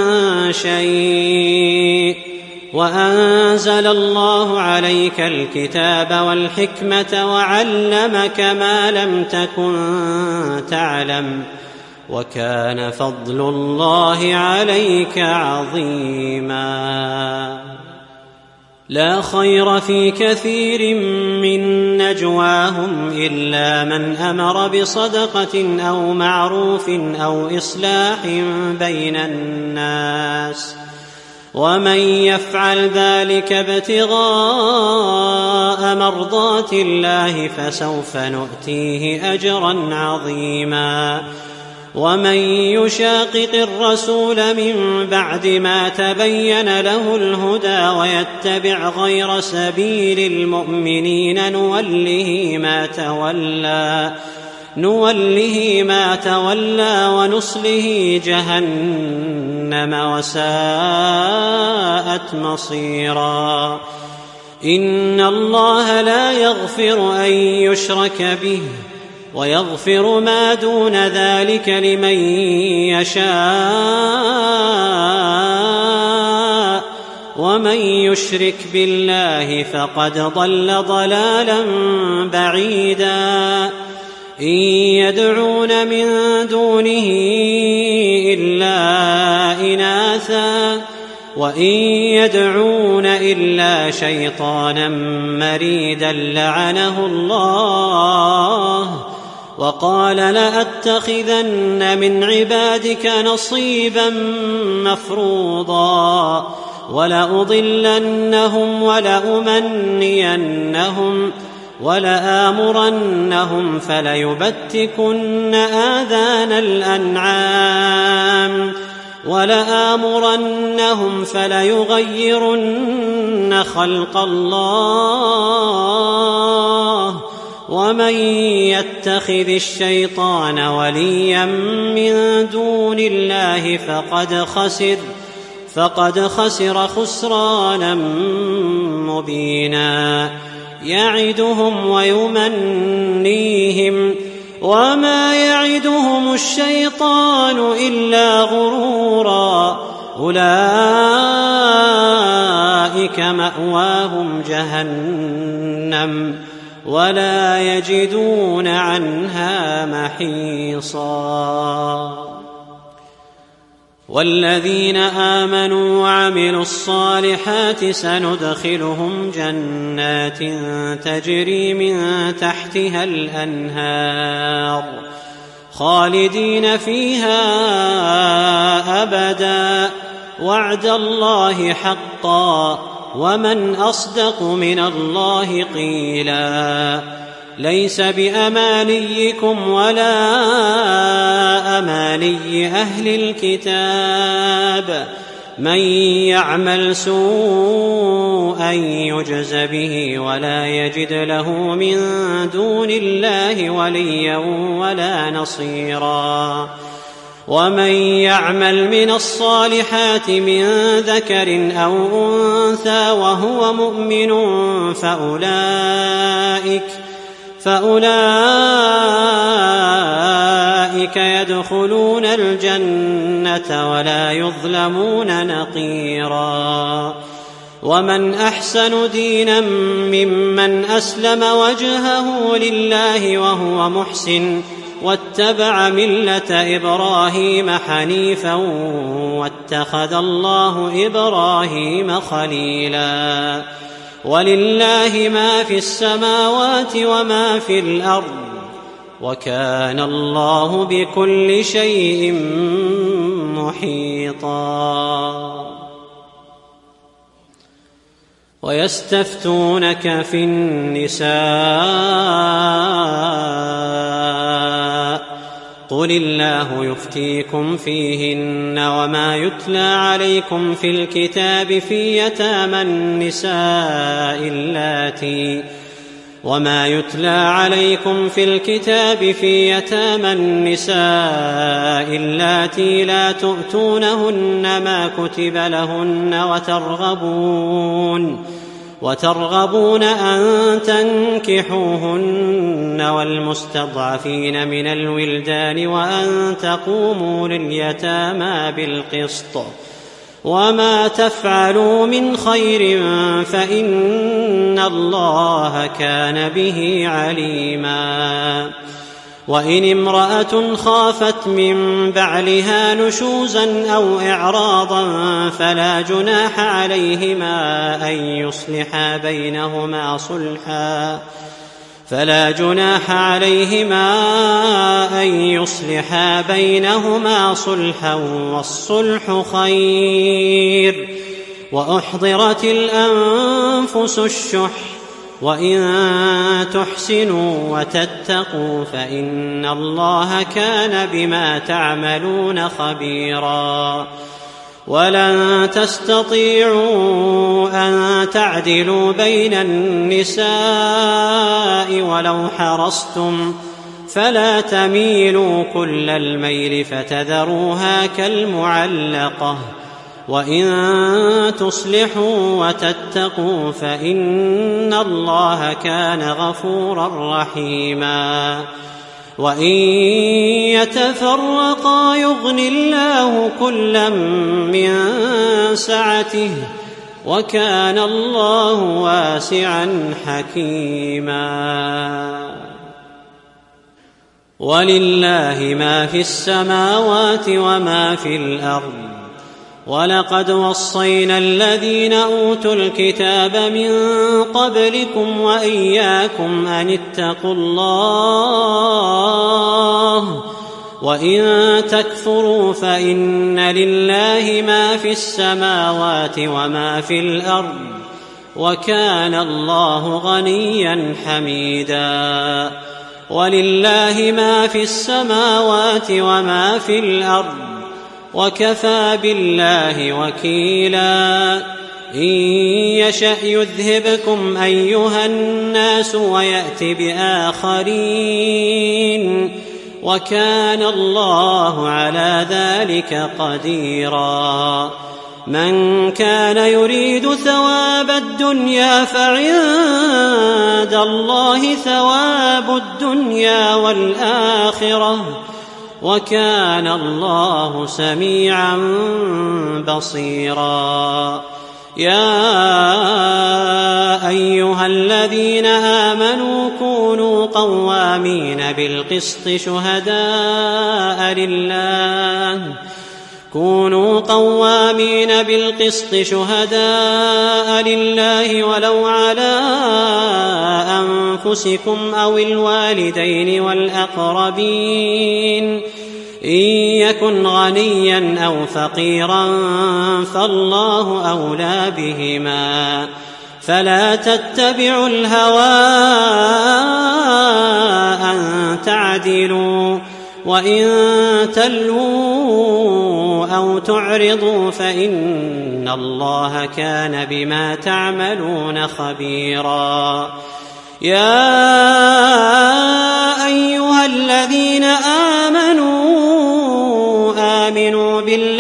شيء وأنزل الله عليك الكتاب والحكمة وعلمك ما لم تكن تعلم وكان فضل الله عليك عظيما لا خير في كثير من نجواهم إلا من أمر بصدقة أو معروف أو إصلاح بين الناس ومن يفعل ذلك ابتغاء مرضات الله فسوف نؤتيه أجرا عظيما ومن يشاقق الرسول من بعد ما تبين له الهدى ويتبع غير سبيل المؤمنين نوله ما تولى ونصله جهنم وساءت مصيرا إن الله لا يغفر أن يشرك به ويغفر ما دون ذلك لمن يشاء ومن يشرك بالله فقد ضل ضلالا بعيدا إن يدعون من دونه إلا إناثا وإن يدعون إلا شيطانا مريدا لعنه الله وقال لأتخذن من عبادك نصيبا مفروضا ولأضلنهم ولأمنينهم ولآمرنهم فليبتكن آذان الأنعام ولآمرنهم فليغيرن خلق الله ومن يتخذ الشيطان وليا من دون الله فقد خسر خسرانا مبينا يعدهم ويمنيهم وما يعدهم الشيطان إلا غرورا أولئك مأواهم جهنم ولا يجدون عنها محيصا والذين آمنوا وعملوا الصالحات سندخلهم جنات تجري من تحتها الأنهار خالدين فيها أبدا وعد الله حقا ومن أصدق من الله قيلا ليس بأمانيكم ولا أماني أهل الكتاب من يعمل سوءا يجز به ولا يجد له من دون الله وليا ولا نصيرا ومن يعمل من الصالحات من ذكر أو أنثى وهو مؤمن فأولئك يدخلون الجنة ولا يظلمون نقيرا ومن أحسن دينا ممن أسلم وجهه لله وهو محسن واتبع ملة إبراهيم حنيفا واتخذ الله إبراهيم خليلا. ولله ما في السماوات وما في الأرض وكان الله بكل شيء محيطا. ويستفتونك في النساء قل الله يفتيكم فيهن وما يتلى عليكم في الكتاب في يتامى النساء اللاتي لا تؤتونهن ما كتب لهن وترغبون أن تنكحوهن والمستضعفين من الولدان وأن تقوموا لليتامى بالقسط وما تفعلوا من خير فإن الله كان به عليما. وإن امرأة خافت من بعلها نشوزا أو إعراضا فلا جناح عليهما أن يصلحا بينهما صلحا والصلح خير. وأحضرت الأنفس الشح وإن تحسنوا وتتقوا فإن الله كان بما تعملون خبيرا. ولن تستطيعوا أن تعدلوا بين النساء ولو حرصتم فلا تميلوا كل الميل فتذروها كالمعلقة. وإن تصلحوا وتتقوا فإن الله كان غفورا رحيما. وإن يتفرقا يغن الله كلا من سعته وكان الله واسعا حكيما. ولله ما في السماوات وما في الأرض. ولقد وصينا الذين أوتوا الكتاب من قبلكم وإياكم أن اتقوا الله وإن تكفروا فإن لله ما في السماوات وما في الأرض وكان الله غنيا حميدا. ولله ما في السماوات وما في الأرض وكفى بالله وكيلا. إن يشأ يذهبكم أيها الناس ويأت بآخرين وكان الله على ذلك قديرا. من كان يريد ثواب الدنيا فعند الله ثواب الدنيا والآخرة وكان الله سميعا بصيرا. يا أيها الذين آمنوا كونوا قوامين بالقسط شهداء لله ولو على أنفسكم أو الوالدين والأقربين إن يكن غنيا أو فقيرا فالله أولى بهما فلا تتبعوا الهوى أن تعدلوا وإن تلووا أو تعرضوا فإن الله كان بما تعملون خبيرا. يا أيها الذين آمنوا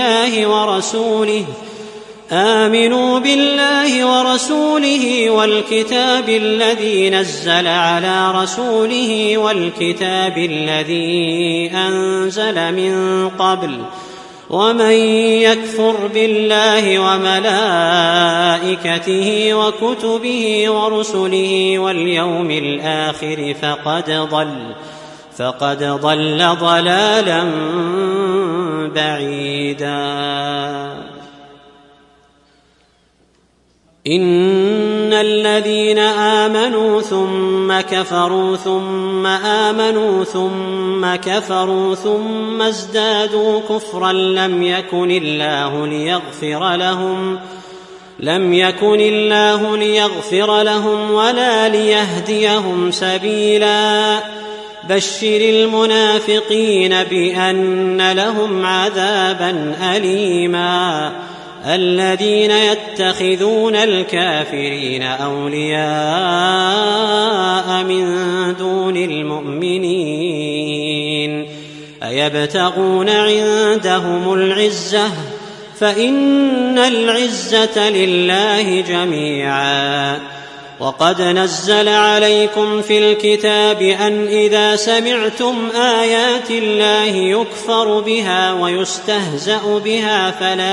بالله ورسوله والكتاب الذي نزل على رسوله والكتاب الذي أنزل من قبل ومن يكفر بالله وملائكته وكتبه ورسله واليوم الآخر فقد ضل ضلالا بعيدا. إن الذين آمنوا ثم كفروا ثم آمنوا ثم كفروا ثم ازدادوا كفرا لم يكن الله ليغفر لهم ولا ليهديهم سبيلا. بشر المنافقين بأن لهم عذابا أليما. الذين يتخذون الكافرين أولياء من دون المؤمنين أيبتغون عندهم العزة فإن العزة لله جميعا. وقد نزل عليكم في الكتاب أن إذا سمعتم آيات الله يكفر بها ويستهزأ بها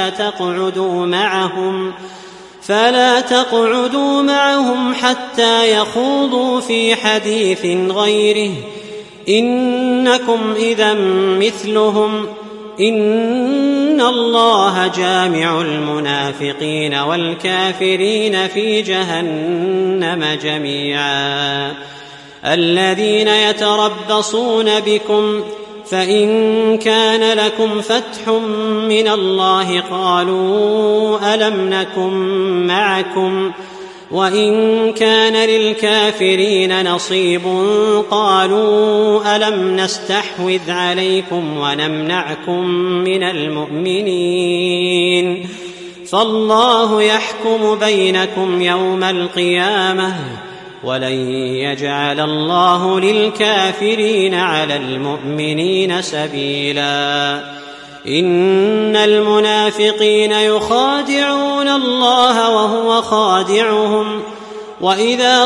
فلا تقعدوا معهم حتى يخوضوا في حديث غيره إنكم إذا مثلهم إن الله جامع المنافقين والكافرين في جهنم جميعا. الذين يتربصون بكم فإن كان لكم فتح من الله قالوا ألم نكن معكم وإن كان للكافرين نصيب قالوا ألم نستحوذ عليكم ونمنعكم من المؤمنين فالله يحكم بينكم يوم القيامة ولن يجعل الله للكافرين على المؤمنين سبيلا. إن المنافقين يخادعون الله وهو خادعهم وإذا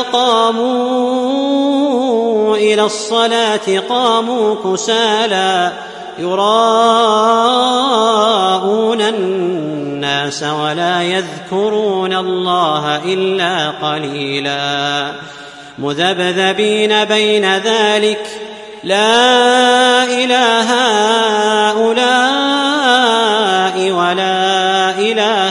قاموا إلى الصلاة قاموا كسالى يراءون الناس ولا يذكرون الله إلا قليلا. مذبذبين بين ذلك لا إله هؤلاء ولا إله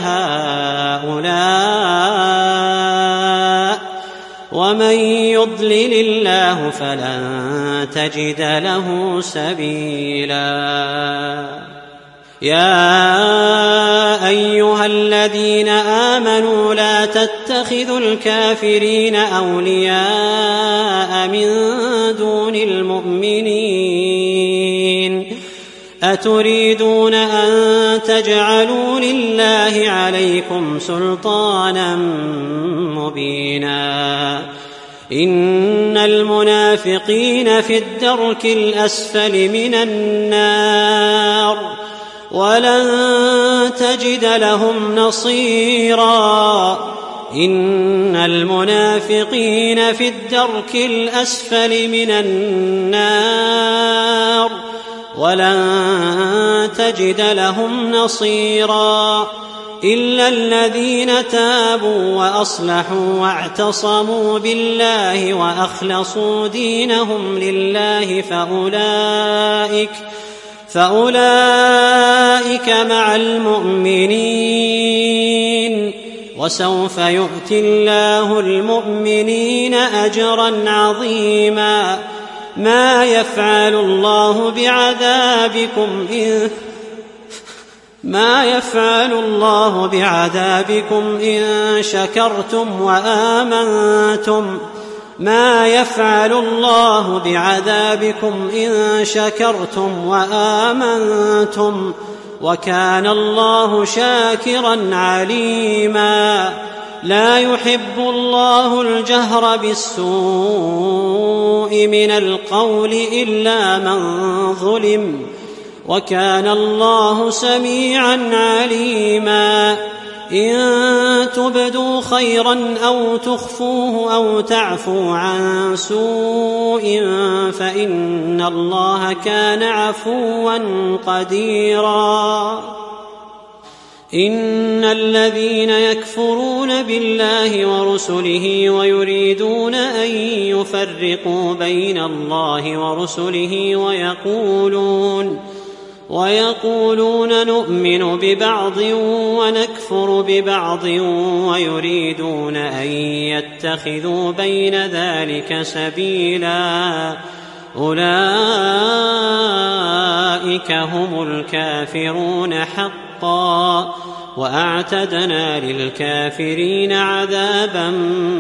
هؤلاء ومن يضلل الله فلن تجد له سبيلا. يا أيها الذين آمنوا لا تتخذوا الكافرين أولياء من دون المؤمنين أتريدون أن تجعلوا لله عليكم سلطانا مبينا. إن المنافقين في الدرك الأسفل من النار ولن تجد لهم نصيرا. إن المنافقين في الدرك الأسفل من النار ولن تجد لهم نصيرا إلا الذين تابوا وأصلحوا واعتصموا بالله وأخلصوا دينهم لله فأولئك مع المؤمنين وسوف يؤتي الله المؤمنين أجرا عظيما. ما يفعل الله بعذابكم إن شكرتم وآمنتم ما يفعل الله بعذابكم إن شكرتم وآمنتم وكان الله شاكرا عليما. لا يحب الله الجهر بالسوء من القول إلا من ظلم وكان الله سميعا عليما. إن تبدوا خيرا أو تخفوه أو تعفوا عن سوء فإن الله كان عفوا قديرا. إن الذين يكفرون بالله ورسله ويريدون أن يفرقوا بين الله ورسله ويقولون نؤمن ببعض ونكفر ببعض ويريدون أن يتخذوا بين ذلك سبيلا أولئك هم الكافرون حقا وأعتدنا للكافرين عذابا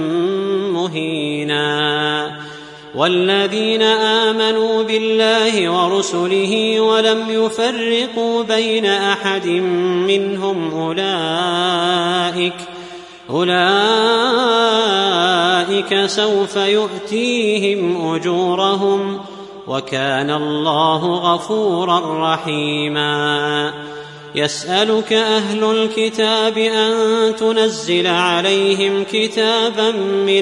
مهينا. والذين آمنوا بالله ورسله ولم يفرقوا بين أحد منهم أولئك سوف يؤتيهم أجورهم وكان الله غفورا رحيما. يسألك أهل الكتاب أن تنزل عليهم كتابا من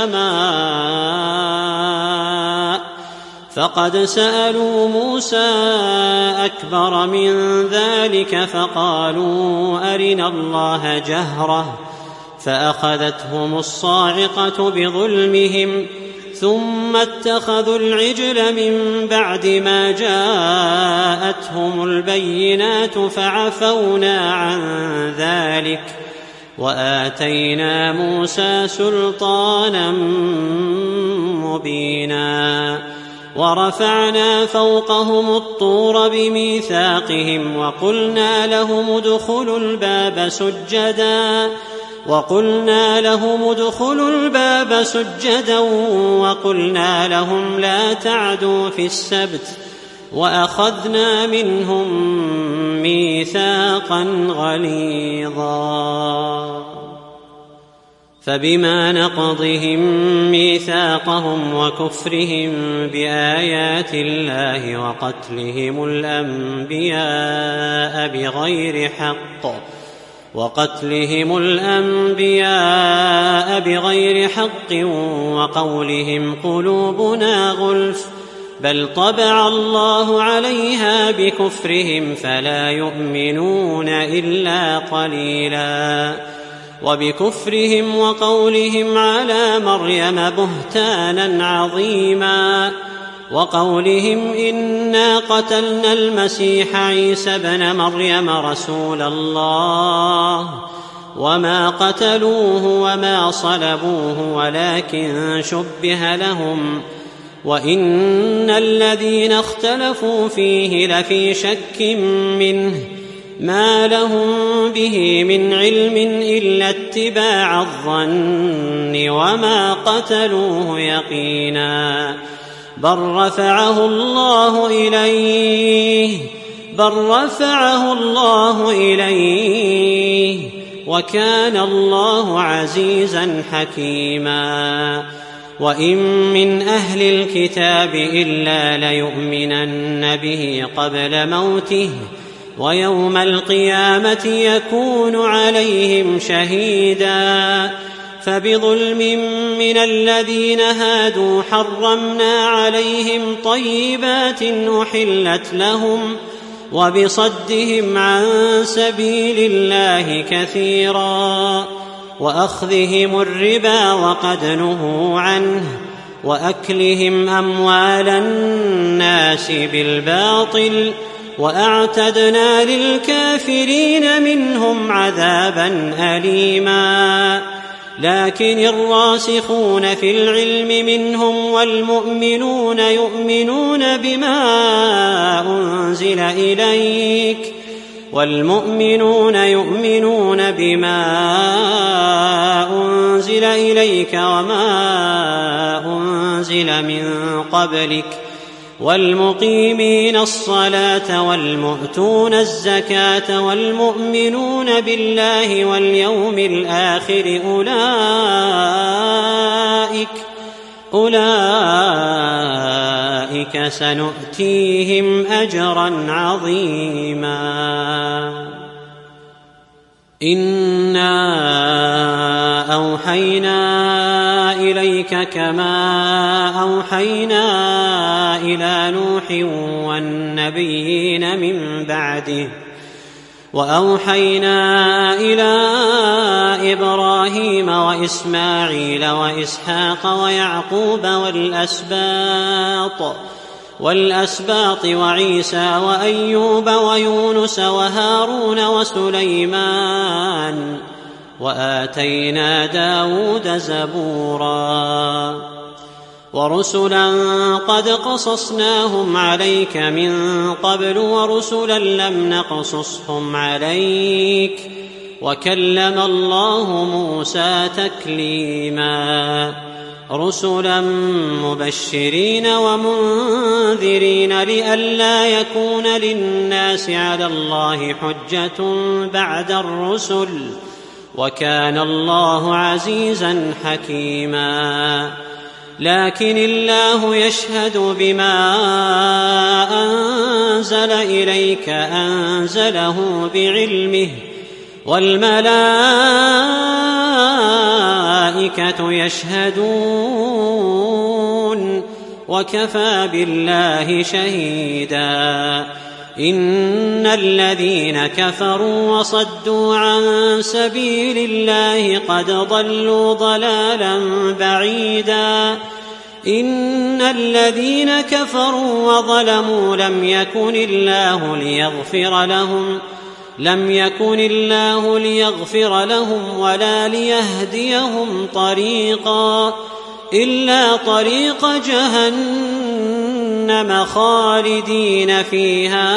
السماء فقد سألوا موسى أكبر من ذلك فقالوا أرنا الله جهرة فأخذتهم الصاعقة بظلمهم ثم اتخذوا العجل من بعد ما جاءتهم البينات فعفونا عن ذلك وآتينا موسى سلطانا مبينا. ورفعنا فوقهم الطور بميثاقهم وقلنا لهم ادخلوا الباب سجدا وقلنا لهم لا تعدوا في السبت وأخذنا منهم ميثاقا غليظا. فبما نقضهم ميثاقهم وكفرهم بآيات الله وقتلهم الأنبياء بغير حق وقولهم قلوبنا غلف بل طبع الله عليها بكفرهم فلا يؤمنون إلا قليلا. وبكفرهم وقولهم على مريم بهتانا عظيما وقولهم إنا قتلنا المسيح عيسى ابن مريم رسول الله وما قتلوه وما صلبوه ولكن شبه لهم وإن الذين اختلفوا فيه لفي شك منه ما لهم به من علم إلا اتباع الظن وما قتلوه يقينا بل رفعه الله إليه وكان الله عزيزا حكيما. وإن من أهل الكتاب إلا ليؤمنن به قبل موته ويوم القيامة يكون عليهم شهيدا. فبظلم من الذين هادوا حرمنا عليهم طيبات أحلت لهم وبصدهم عن سبيل الله كثيرا وأخذهم الربا وقد نهوا عنه وأكلهم أموال الناس بالباطل وأعتدنا للكافرين منهم عذابا أليما. لكن الراسخون في العلم منهم والمؤمنون يؤمنون بما أنزل إليك وما أنزل من قبلك والمقيمين الصلاة والمؤتون الزكاة والمؤمنون بالله واليوم الآخر أولئك سنؤتيهم أجرا عظيما. إنا أوحينا إليك كما أوحينا إلى نوح والنبيين من بعده وأوحينا إلى إبراهيم وإسماعيل وإسحاق ويعقوب والأسباط وعيسى وأيوب ويونس وهارون وسليمان وآتينا داود زبورا ورسلا قد قصصناهم عليك من قبل ورسلا لم نقصصهم عليك وكلم الله موسى تكليما رسلا مبشرين ومنذرين لئلا يكون للناس على الله حجة بعد الرسل وكان الله عزيزا حكيما لكن الله يشهد بما أنزل إليك أنزله بعلمه والملائكة يشهدون وكفى بالله شهيدا إن الذين كفروا وصدوا عن سبيل الله قد ضلوا ضلالا بعيدا إن الذين كفروا وظلموا لم يكن الله ليغفر لهم ولا ليهديهم طريقا إلا طريق جهنم خالدين فيها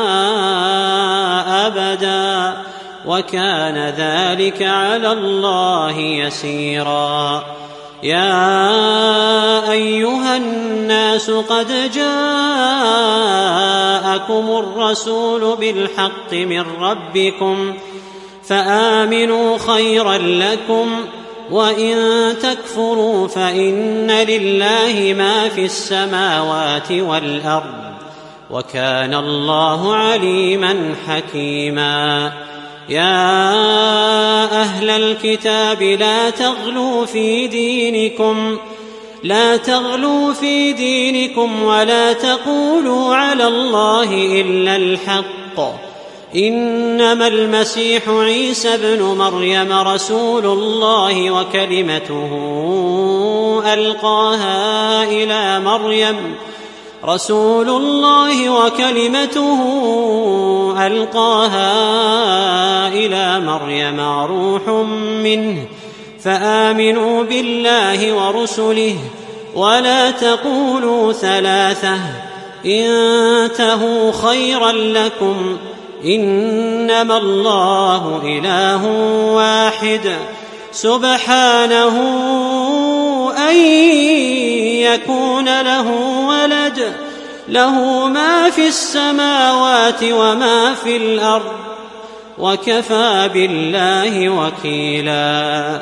أبدا وكان ذلك على الله يسيرا يا أيها الناس قد جاءكم الرسول بالحق من ربكم فآمنوا خيرا لكم وإن تكفروا فإن لله ما في السماوات والأرض وكان الله عليما حكيما يا أهل الكتاب لا تغلوا في دينكم ولا تقولوا على الله إلا الحق إنما المسيح عيسى ابن مريم رسول الله وكلمته ألقاها إلى مريم روح منه فآمنوا بالله ورسله ولا تقولوا ثلاثة انتهوا خيرا لكم إنما الله إله واحد سبحانه أن يكون له ولد له ما في السماوات وما في الأرض وكفى بالله وكيلا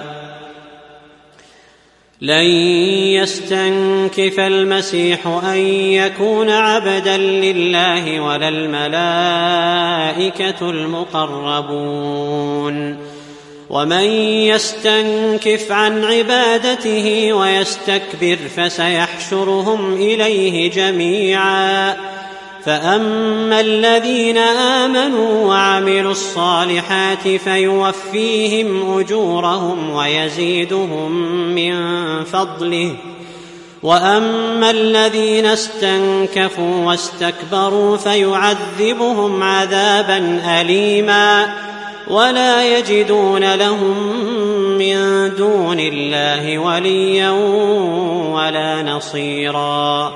لن يستنكف المسيح أن يكون عبدا لله ولا الملائكة المقربون ومن يستنكف عن عبادته ويستكبر فسيحشرهم إليه جميعا فأما الذين آمنوا وعملوا الصالحات فيوفيهم أجورهم ويزيدهم من فضله وأما الذين استنكفوا واستكبروا فيعذبهم عذابا أليما ولا يجدون لهم من دون الله وليا ولا نصيرا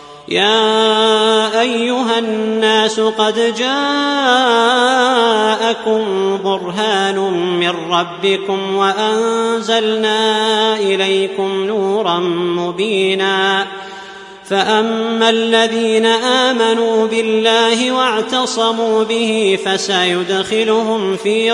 يا أيها الناس قد جاءكم برهان من ربكم وأنزلنا إليكم نورا مبينا فأما الذين آمنوا بالله واعتصموا به فسيدخلهم في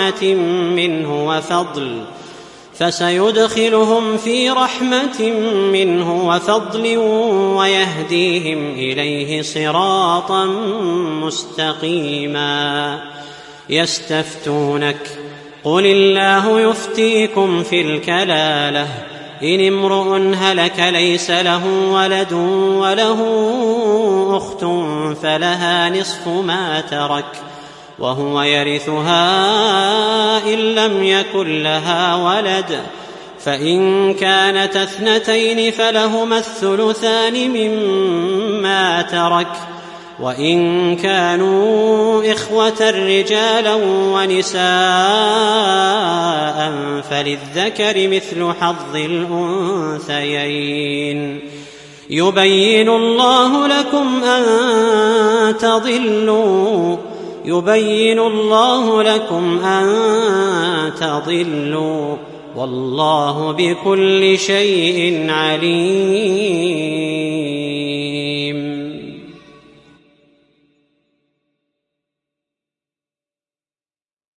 رحمة منه وفضل ويهديهم إليه صراطا مستقيما قل الله يفتيكم في الكلالة إن امرؤ هلك ليس له ولد وله أخت فلها نصف ما ترك وهو يرثها إن لم يكن لها ولد، فإن كانت اثنتين فلهما الثلثان مما ترك، وإن كانوا إخوة رجالا ونساء فللذكر مثل حظ الأنثيين. يبين الله لكم أن تضلوا والله بكل شيء عليم.